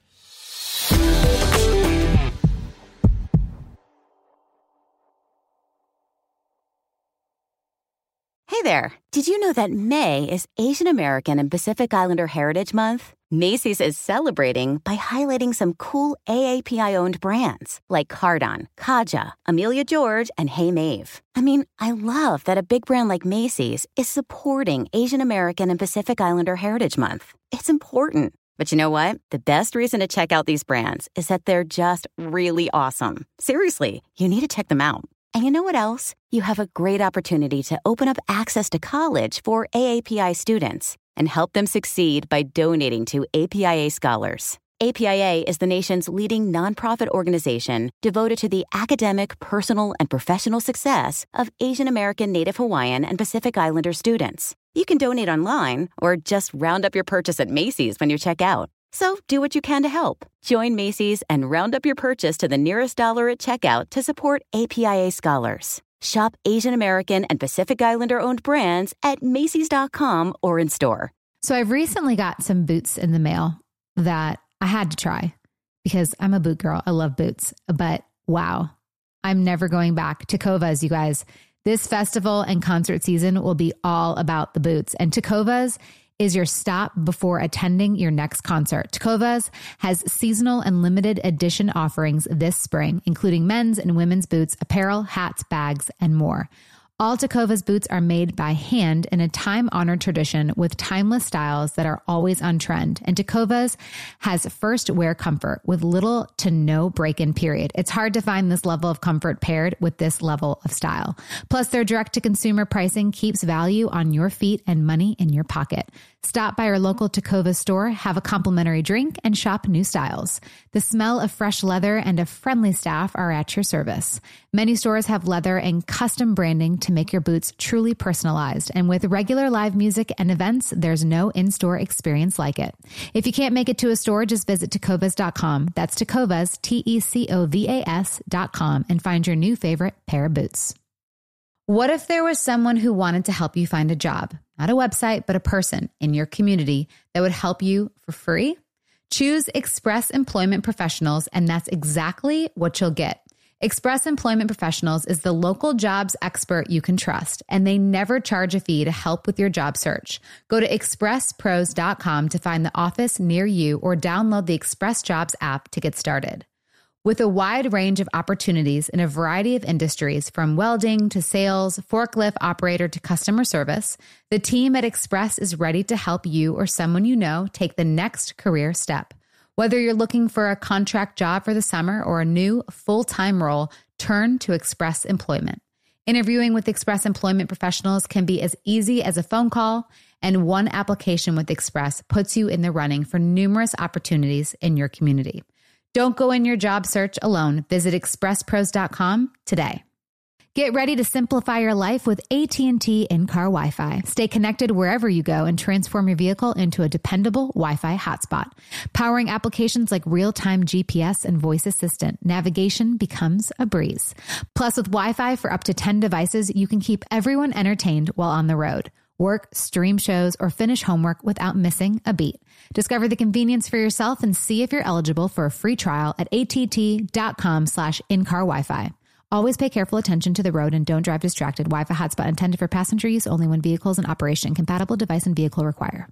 there. Did you know that May is Asian American and Pacific Islander Heritage Month? Macy's is celebrating by highlighting some cool A A P I-owned brands like Cardon, Kaja, Amelia George, and Hey Mave. I mean, I love that a big brand like Macy's is supporting Asian American and Pacific Islander Heritage Month. It's important. But you know what? The best reason to check out these brands is that they're just really awesome. Seriously, you need to check them out. And you know what else? You have a great opportunity to open up access to college for A A P I students and help them succeed by donating to A P I A Scholars. A P I A is the nation's leading nonprofit organization devoted to the academic, personal, and professional success of Asian American, Native Hawaiian, and Pacific Islander students. You can donate online or just round up your purchase at Macy's when you check out. So do what you can to help. Join Macy's and round up your purchase to the nearest dollar at checkout to support A P I A Scholars. Shop Asian American and Pacific Islander-owned brands at Macy's dot com or in store. So I've recently got some boots in the mail that I had to try because I'm a boot girl. I love boots. But wow, I'm never going back. Tecovas, you guys. This festival and concert season will be all about the boots. And Tecovas is your stop before attending your next concert. Tecovas has seasonal and limited edition offerings this spring, including men's and women's boots, apparel, hats, bags, and more. All Tecovas boots are made by hand in a time-honored tradition with timeless styles that are always on trend. And Tecovas has first wear comfort with little to no break-in period. It's hard to find this level of comfort paired with this level of style. Plus, their direct-to-consumer pricing keeps value on your feet and money in your pocket. Stop by your local Tecovas store, have a complimentary drink, and shop new styles. The smell of fresh leather and a friendly staff are at your service. Many stores have leather and custom branding to make your boots truly personalized. And with regular live music and events, there's no in-store experience like it. If you can't make it to a store, just visit tecovas dot com. That's Tecovas, T E C O V A S dot com, and find your new favorite pair of boots. What if there was someone who wanted to help you find a job? Not a website, but a person in your community that would help you for free? Choose Express Employment Professionals, and that's exactly what you'll get. Express Employment Professionals is the local jobs expert you can trust, and they never charge a fee to help with your job search. Go to express pros dot com to find the office near you or download the Express Jobs app to get started. With a wide range of opportunities in a variety of industries, from welding to sales, forklift operator to customer service, the team at Express is ready to help you or someone you know take the next career step. Whether you're looking for a contract job for the summer or a new full-time role, turn to Express Employment. Interviewing with Express Employment Professionals can be as easy as a phone call, and one application with Express puts you in the running for numerous opportunities in your community. Don't go in your job search alone. Visit express pros dot com today. Get ready to simplify your life with A T and T in-car Wi-Fi. Stay connected wherever you go and transform your vehicle into a dependable Wi-Fi hotspot. Powering applications like real-time G P S and voice assistant, navigation becomes a breeze. Plus, with Wi-Fi for up to ten devices, you can keep everyone entertained while on the road. Work, stream shows, or finish homework without missing a beat. Discover the convenience for yourself and see if you're eligible for a free trial at att.com slash in-car Wi-Fi. Always pay careful attention to the road and don't drive distracted. Wi-Fi hotspot intended for passenger use only when vehicles in operation. Compatible device and vehicle require.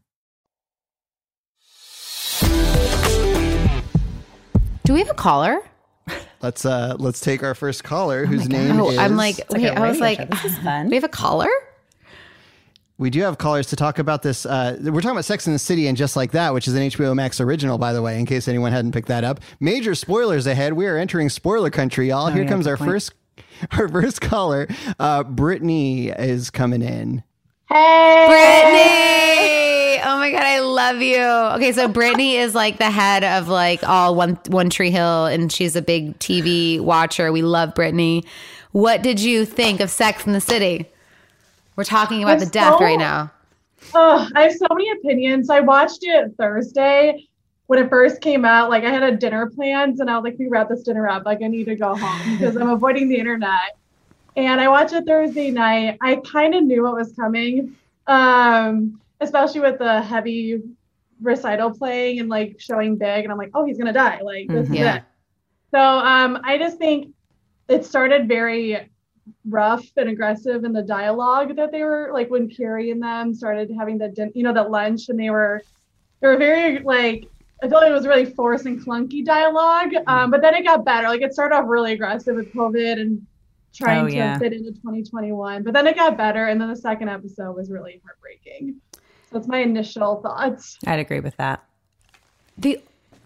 Do we have a caller? Let's uh let's take our first caller, Oh whose my God. name Oh, is. I'm like, It's like wait, a I was radio like, show. This is fun. we have a caller? We do have callers to talk about this. Uh, we're talking about Sex and the City and Just Like That, which is an H B O Max original, by the way, in case anyone hadn't picked that up. Major spoilers ahead. We are entering spoiler country, y'all. Oh, Here yeah, comes good our point. first, our first caller. Uh, Brittany is coming in. Hey, Brittany! Oh my God, I love you. Okay, so Brittany is like the head of like all One One Tree Hill, and she's a big T V watcher. We love Brittany. What did you think of Sex and the City? We're talking about I'm the death so- right now. Oh, I have so many opinions. I watched it Thursday when it first came out. Like, I had a dinner planned, and I was like, we wrap this dinner up. Like, I need to go home because I'm avoiding the internet. And I watched it Thursday night. I kind of knew what was coming, um, especially with the heavy recital playing and like showing big. And I'm like, oh, he's gonna die. Like, this Mhm. is Yeah. it. So um, I just think it started very rough and aggressive in the dialogue that they were like when Carrie and them started having the din- you know that lunch, and they were they were very like I felt like it was really forced and clunky dialogue. Um, but then it got better. Like it started off really aggressive with COVID and trying Oh, yeah. to fit into twenty twenty-one, but then it got better, and then the second episode was really heartbreaking. So that's my initial thoughts. I'd agree with that. The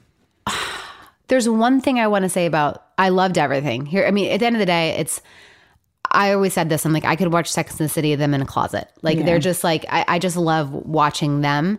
there's one thing I want to say about I loved everything here. I mean, at the end of the day, it's I always said this. I'm like I could watch Sex and the City of them in a closet. Like Yeah. they're just like I, I just love watching them.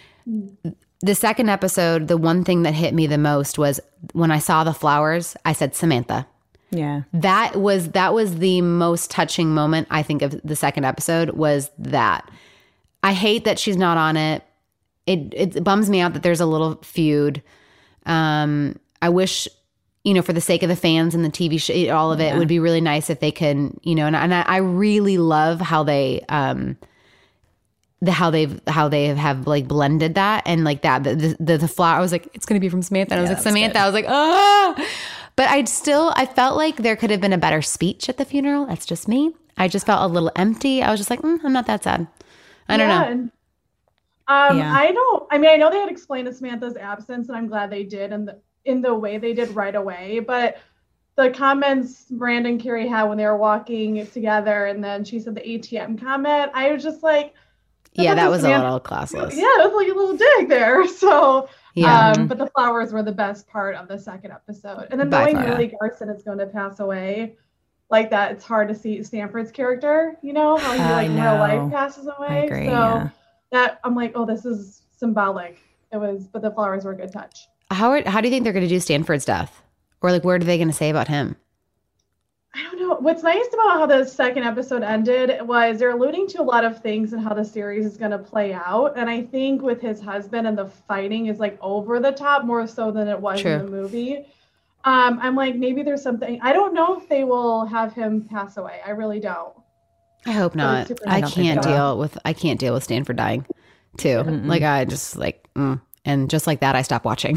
The second episode, the one thing that hit me the most was when I saw the flowers. I said Samantha. Yeah. That was that was the most touching moment I think of the second episode was that. I hate that she's not on it. It it bums me out that there's a little feud. Um, I wish, you know, for the sake of the fans and the T V show, all of it, Yeah. it would be really nice if they can, you know, and, and I, I really love how they, um, the how they've how they have like blended that and like that the the, the flower. I was like, it's gonna be from Samantha. And I was Yeah, like, that's Samantha. good. I was like, oh, but I still I felt like there could have been a better speech at the funeral. That's just me. I just felt a little empty. I was just like, mm, I'm not that sad. I don't Yeah, know. and, um, Yeah. I don't. I mean, I know they had explained to Samantha's absence, and I'm glad they did, and the, in the way they did right away. But the comments Brandon and Carrie had when they were walking together, and then she said the A T M comment, I was just like, Yeah, that was a Samantha- little classless. yeah, it was like a little dig there. So, Yeah. um, but the flowers were the best part of the second episode, and then By knowing far. Lily Garson is going to pass away. Like that, it's hard to see Stanford's character, you know, how he I like in real know. life passes away. I agree. so yeah. that I'm like, oh, this is symbolic. It was, but the flowers were a good touch. How are, how do you think they're going to do Stanford's death? Or like, what are they going to say about him? I don't know. What's nice about how the second episode ended was they're alluding to a lot of things and how the series is going to play out. And I think with his husband and the fighting is like over the top more so than it was True. in the movie. Um, I'm like, maybe there's something. I don't know if they will have him pass away. I really don't. I hope not. super I, I don't think can't they will. deal with I can't deal with Stanford dying too. Like I just like mm. and just like that I stopped watching.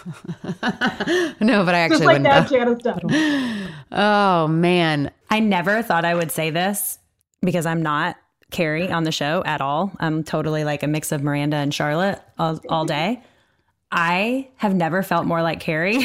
No, but I Just actually like wouldn't. that, though. Janice done. Oh man. I never thought I would say this because I'm not Carrie on the show at all. I'm totally like a mix of Miranda and Charlotte all, all day. I have never felt more like Carrie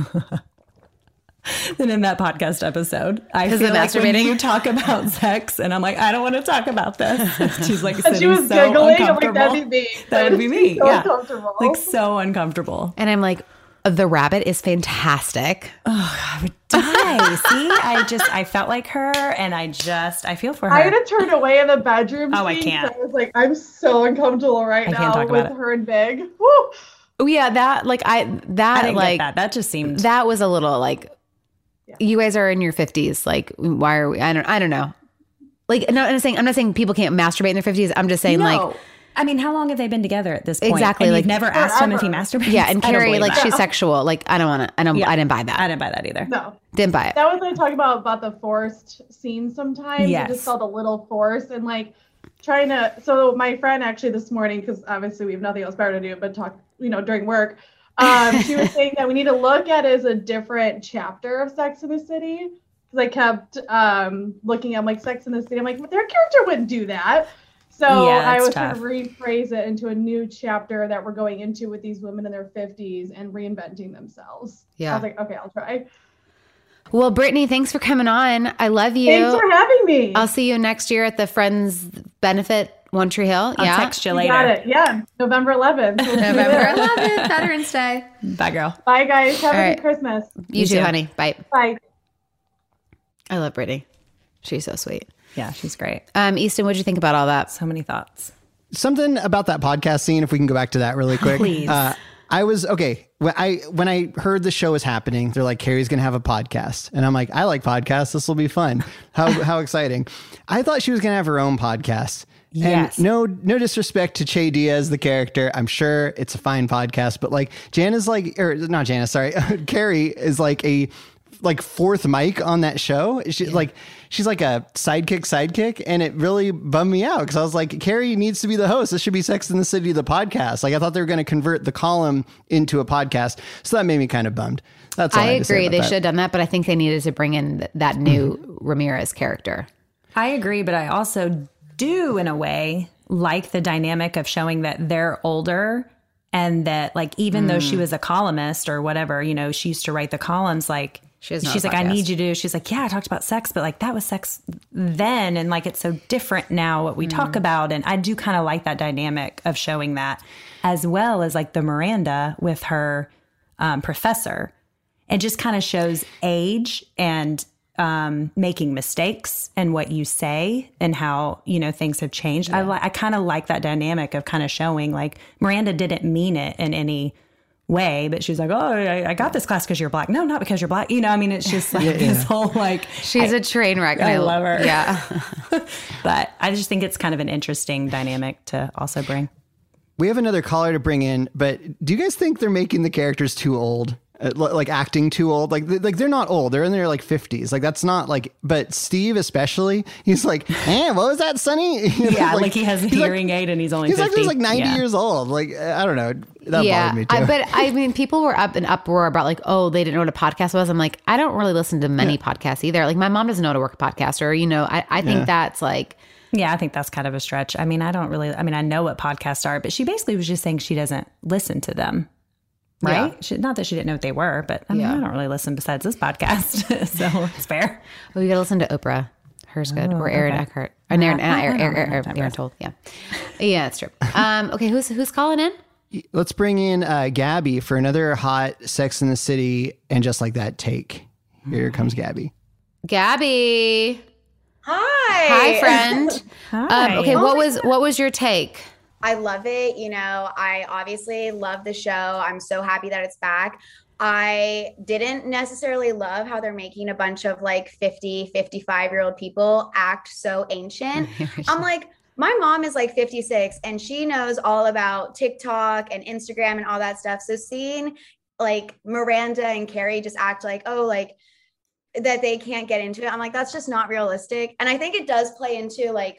than in that podcast episode. I 'Cause feel of like when masturbating? you talk about sex and I'm like, I don't want to talk about this. She's like And sitting she was so giggling. I'm uncomfortable. like, that'd be me. That would be me. So yeah. uncomfortable. Like so uncomfortable. And I'm like, the rabbit is fantastic. Die. See, I just, I felt like her and I just, I feel for her. I had to turn away in the bedroom. Oh, I scene, can't. 'cause I was like, I'm so uncomfortable right I now can't talk with about it. her and Big. Woo! Oh yeah, that like I that I didn't like get that. That just seemed. that was a little like Yeah. you guys are in your fifties. Like why are we? I don't I don't know. Like no, I'm not saying I'm not saying people can't masturbate in their fifties. I'm just saying no. like I mean, how long have they been together at this point? Exactly, And like, you've never asked him if he forever. masturbates. yeah. And I don't Carrie believe like that. she's sexual. Like I don't want to. I don't. Yeah. I didn't buy that. I didn't buy that either. No. Didn't buy it. That was what I talked about about the forced scenes sometimes. Yes. It just felt a little forced and like trying to. So my friend actually this morning, because obviously we have nothing else better to do but talk, you know, during work. Um, she was saying that we need to look at it as a different chapter of Sex in the City. Because I kept um, looking at like Sex in the City. I'm like, but their character wouldn't do that. So Yeah, I that's was trying tough. to rephrase it into a new chapter that we're going into with these women in their fifties and reinventing themselves. I Yeah. was like, okay, I'll try. Well, Brittany, thanks for coming on. I love you. Thanks for having me. I'll see you next year at the Friends Benefit One Tree Hill. I'll yeah. text you You later. got it. Yeah. November eleventh. We'll see you November there. eleventh, Veterans Day. Bye, girl. Bye, guys. Have All a right. good Christmas. You, You too, too. honey. Bye. Bye. I love Brittany. She's so sweet. Yeah, she's great. Um, Easton, what'd you think about all that? So many thoughts. Something about that podcast scene, if we can go back to that really quick. Please. Uh, I was okay. When I when I heard the show was happening, they're like, Carrie's gonna have a podcast. And I'm like, I like podcasts. This will be fun. How how exciting. I thought she was gonna have her own podcast. Yes. And no no disrespect to Che Diaz, the character. I'm sure it's a fine podcast, but like Jan is like or not Janice, sorry. Carrie is like a like fourth mic on that show. She, like she's like a sidekick sidekick, and it really bummed me out because I was like, Carrie needs to be the host. This should be Sex in the City, the podcast. Like I thought they were going to convert the column into a podcast, so that made me kind of bummed. That's all I, I had to say agree. about They that. should have done that, but I think they needed to bring in th- that new Mm-hmm. Ramirez character. I agree, but I also do, in a way, like the dynamic of showing that they're older and that, like, even mm. though she was a columnist or whatever, you know, she used to write the columns, like, she has no she's like, podcast. I need you to, she's like, yeah, I talked about sex, but like that was sex then. And like, it's so different now what we mm. talk about. And I do kind of like that dynamic of showing that, as well as like the Miranda with her um, professor. It just kind of shows age and um, making mistakes and what you say and how, you know, things have changed. Yeah. I, li- I kind of like that dynamic of kind of showing like Miranda didn't mean it in any way, but she was like, oh, I, I got this class because you're black. No, not because you're black. You know, I mean, it's just like yeah, this yeah. whole like. She's I, a train wreck. I, I love her. Yeah. But I just think it's kind of an interesting dynamic to also bring. We have another caller to bring in, but do you guys think they're making the characters too old? Uh, like acting too old, like like they're not old. They're in their like fifties. Like that's not like. But Steve especially, he's like, "Eh, what was that, Sonny?" Yeah, like, like he has a hearing like, aid and he's only he's fifty. like he's like ninety yeah. years old. Like I don't know. That yeah, bothered me too. I, but I mean, people were up in uproar about like, oh, they didn't know what a podcast was. I'm like, I don't really listen to many yeah. podcasts either. Like my mom doesn't know how to work a podcast, or you know, I I think yeah. that's like. Yeah, I think that's kind of a stretch. I mean, I don't really. I mean, I know what podcasts are, but she basically was just saying she doesn't listen to them. Right? Yeah. She, not that she didn't know what they were, but I mean, yeah. I don't really listen besides this podcast, so it's fair. Well, you got to listen to Oprah. Her's good. Oh, or Aaron okay. Eckhart. Or Aaron, uh, Aaron, Aaron, Aaron, Aaron told. Yeah. Yeah, it's true. Um, okay, who's who's calling in? Let's bring in uh, Gabby for another hot Sex in the City and Just Like That take. Here comes Gabby. Gabby. Hi. Hi, friend. Hi. Um, okay, oh what was God. what was your take? I love it. You know, I obviously love the show. I'm so happy that it's back. I didn't necessarily love how they're making a bunch of like fifty, fifty-five year old people act so ancient. I'm like, my mom is like fifty-six and she knows all about TikTok and Instagram and all that stuff. So seeing like Miranda and Carrie just act like, oh, like that they can't get into it. I'm like, that's just not realistic. And I think it does play into like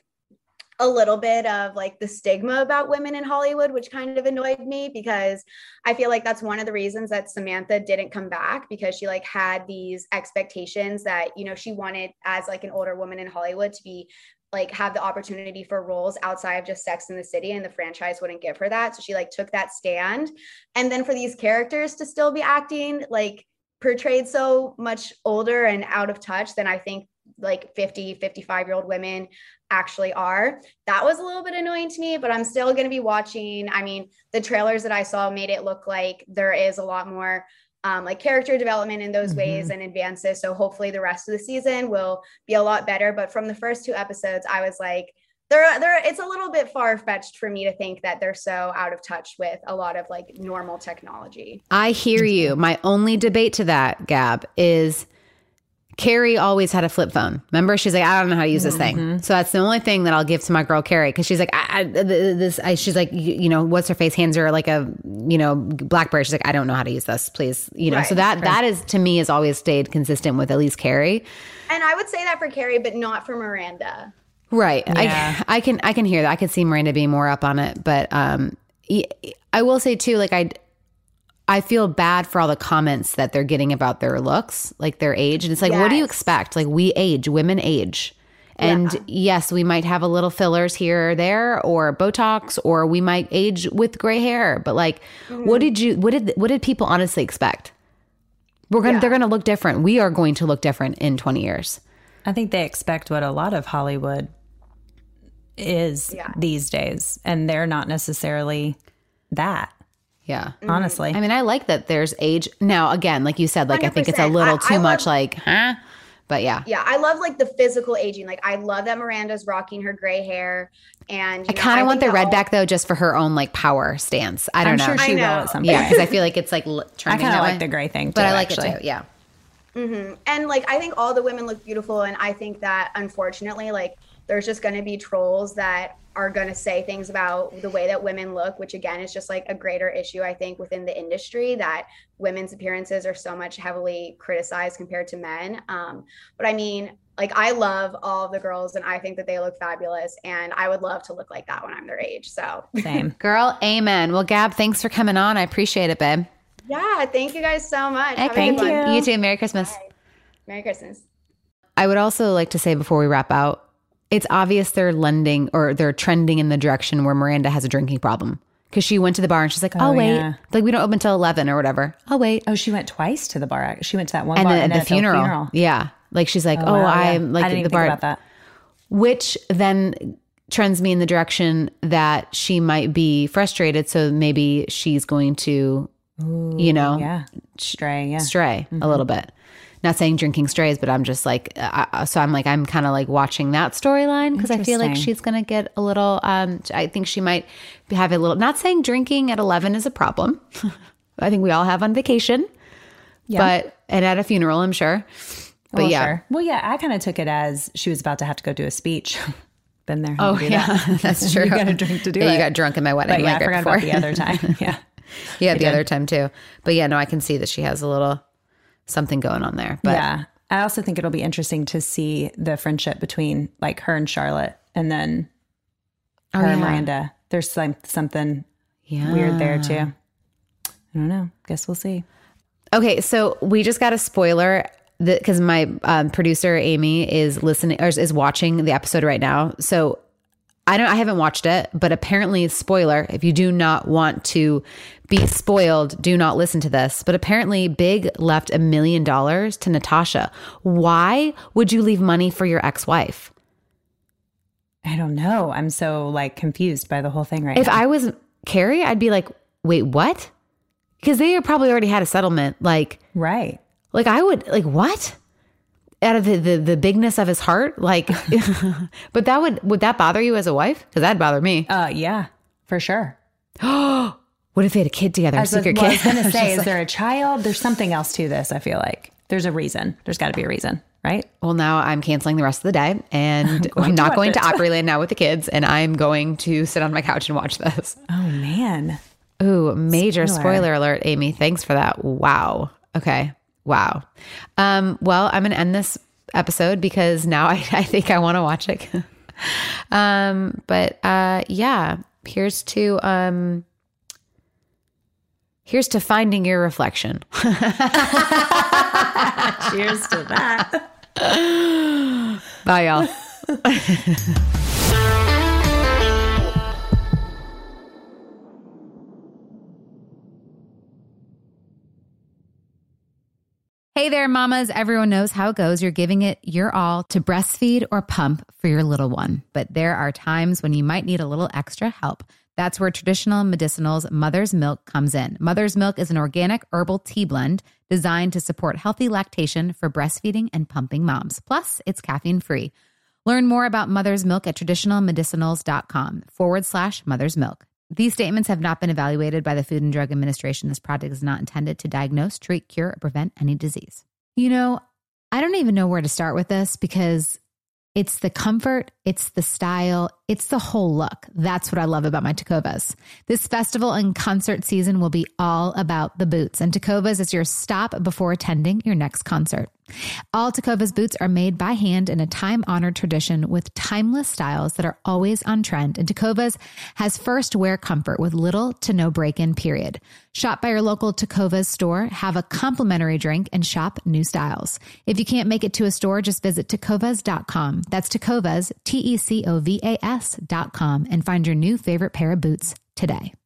a little bit of like the stigma about women in Hollywood, which kind of annoyed me because I feel like that's one of the reasons that Samantha didn't come back, because she like had these expectations that, you know, she wanted as like an older woman in Hollywood to be like have the opportunity for roles outside of just Sex in the City, and the franchise wouldn't give her that. So she like took that stand. And then for these characters to still be acting like portrayed so much older and out of touch than I think like fifty, fifty-five year old women actually are. That was a little bit annoying to me, but I'm still going to be watching. I mean, the trailers that I saw made it look like there is a lot more um, like character development in those mm-hmm. ways and advances. So hopefully the rest of the season will be a lot better. But from the first two episodes, I was like, they're, they're, it's a little bit far-fetched for me to think that they're so out of touch with a lot of like normal technology. I hear you. My only debate to that, Gab, is Carrie always had a flip phone. Remember, she's like, I don't know how to use this thing. Mm-hmm. So that's the only thing that I'll give to my girl Carrie, because she's like, I, I, this. I, she's like, you, you know, what's her face? Hands her like a, you know, BlackBerry. She's like, I don't know how to use this, please. You know, right, so that right. that is to me has always stayed consistent with at least Carrie. And I would say that for Carrie, but not for Miranda. Right. Yeah. I I can I can hear that. I could see Miranda being more up on it, but um, I will say too, like I. I feel bad for all the comments that they're getting about their looks, like their age. And it's like, yes. What do you expect? Like we age, women age. And yeah. yes, we might have a little fillers here or there or Botox, or we might age with gray hair. But like, mm-hmm. what did you, what did, what did people honestly expect? We're going to, yeah. they're going to look different. We are going to look different in twenty years. I think they expect what a lot of Hollywood is yeah. these days. And they're not necessarily that. Yeah. Honestly. I mean, I like that there's age. Now, again, like you said, like, one hundred percent. I think it's a little I, too I much love, like, huh? But yeah. Yeah. I love like the physical aging. Like I love that Miranda's rocking her gray hair. And you I kind of want the red all, back though, just for her own like power stance. I don't I'm know. I'm sure she I know. will at some point. Yeah. Because I feel like it's like l- I kind of like way. the gray thing too, but I like actually. it too. Yeah. Mm-hmm. And like, I think all the women look beautiful. And I think that unfortunately, like there's just going to be trolls that are going to say things about the way that women look, which again is just like a greater issue, I think, within the industry, that women's appearances are so much heavily criticized compared to men. Um, but I mean, like I love all of the girls and I think that they look fabulous, and I would love to look like that when I'm their age. So same. Girl, amen. Well, Gab, thanks for coming on. I appreciate it, babe. Yeah, thank you guys so much. Have a Thank good one. you. You too. Merry Christmas. Bye. Merry Christmas. I would also like to say before we wrap out, it's obvious they're lending or they're trending in the direction where Miranda has a drinking problem. Because she went to the bar and she's like, oh, Oh, wait. yeah. Like, we don't open till eleven or whatever. Oh, wait. Oh, she went twice to the bar. She went to that one And bar then and at then the funeral. funeral. Yeah. Like, she's like, oh, wow, yeah. I'm like I didn't the even bar. think about that. Which then trends me in the direction that she might be frustrated. So maybe she's going to, Ooh, you know, yeah, stray, yeah, stray a little bit. Not saying drinking strays, but I'm just like, uh, so I'm like, I'm kind of like watching that storyline because I feel like Interesting. she's going to get a little, um, I think she might have a little, not saying drinking at eleven is a problem. I think we all have on vacation, Yeah. but, and at a funeral, I'm sure. But well, yeah. sure. Well, yeah, I kind of took it as she was about to have to go do a speech. Been there. Oh, had to do yeah, that. that's true. You got to drink to do yeah, it. you got drunk in my wedding. But yeah, like I right forgot before. about the other time. Yeah. Yeah, the did. other time too. But yeah, no, I can see that she has a little something going on there. But yeah. I also think it'll be interesting to see the friendship between like her and Charlotte and then Oh, her and yeah. Miranda. There's like something yeah. weird there too. I don't know. Guess we'll see. Okay, so we just got a spoiler because my um, producer Amy is listening or is, is watching the episode right now. So I don't, I haven't watched it, but apparently, spoiler. If you do not want to be spoiled, do not listen to this. But apparently, Big left a million dollars to Natasha. Why would you leave money for your ex-wife? I don't know. I'm so like confused by the whole thing right If now. I was Carrie, I'd be like, wait, what? Because they probably already had a settlement. Like, right. like I would, like, what? Out of the, the, the bigness of his heart? Like, but that would, would that bother you as a wife? Because that'd bother me. Uh, yeah, for sure. What if they had a kid together? I A was, secret well, I kid? was going to Just say, is like- there a child? There's something else to this. I feel like there's a reason. There's got to be a reason, right? Well, now I'm canceling the rest of the day and going I'm to not watch going it. to Opryland now with the kids. And I'm going to sit on my couch and watch this. Oh man. Ooh, major Spoiler. spoiler alert, Amy. Thanks for that. Wow. Okay. Wow. Um, well, I'm going to end this episode because now I, I think I want to watch it. um, but uh, yeah, here's to um, here's to finding your reflection. Cheers to that. Bye, y'all. Hey there, mamas. Everyone knows how it goes. You're giving it your all to breastfeed or pump for your little one. But there are times when you might need a little extra help. That's where traditional medicinals Mother's Milk comes in. Mother's Milk is an organic herbal tea blend designed to support healthy lactation for breastfeeding and pumping moms. Plus, it's caffeine-free. Learn more about Mother's Milk at traditionalmedicinals.com forward slash Mother's Milk. These statements have not been evaluated by the Food and Drug Administration. This product is not intended to diagnose, treat, cure, or prevent any disease. You know, I don't even know where to start with this because it's the comfort, it's the style, it's the whole look. That's what I love about my Tecovas. This festival and concert season will be all about the boots, and Tecovas is your stop before attending your next concert. All Tecovas boots are made by hand in a time-honored tradition with timeless styles that are always on trend. And Tecovas has first wear comfort with little to no break-in period. Shop by your local Tecovas store, have a complimentary drink, and shop new styles. If you can't make it to a store, just visit tecovas dot com. That's Tecovas, T E C O V A S dot com, and find your new favorite pair of boots today.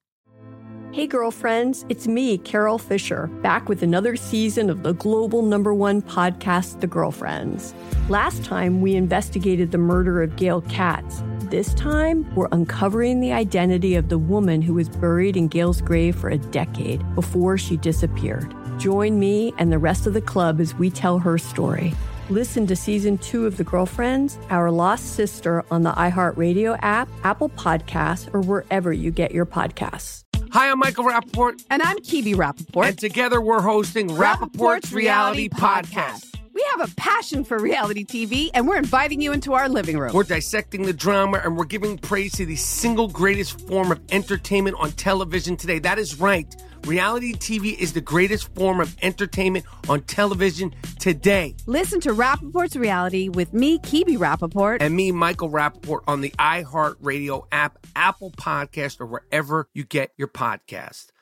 Hey girlfriends, it's me, Carol Fisher, back with another season of the global number one podcast, The Girlfriends. Last time, we investigated the murder of Gail Katz. This time, we're uncovering the identity of the woman who was buried in Gail's grave for a decade before she disappeared. Join me and the rest of the club as we tell her story. Listen to season two of The Girlfriends, Our Lost Sister on the iHeartRadio app, Apple Podcasts, or wherever you get your podcasts. Hi, I'm Michael Rappaport. And I'm Kibi Rappaport. And together we're hosting Rappaport's Reality Podcast. We have a passion for reality T V, and we're inviting you into our living room. We're dissecting the drama, and we're giving praise to the single greatest form of entertainment on television today. That is right. Reality T V is the greatest form of entertainment on television today. Listen to Rappaport's Reality with me, Kibi Rappaport. And me, Michael Rappaport, on the iHeartRadio app, Apple Podcast, or wherever you get your podcast.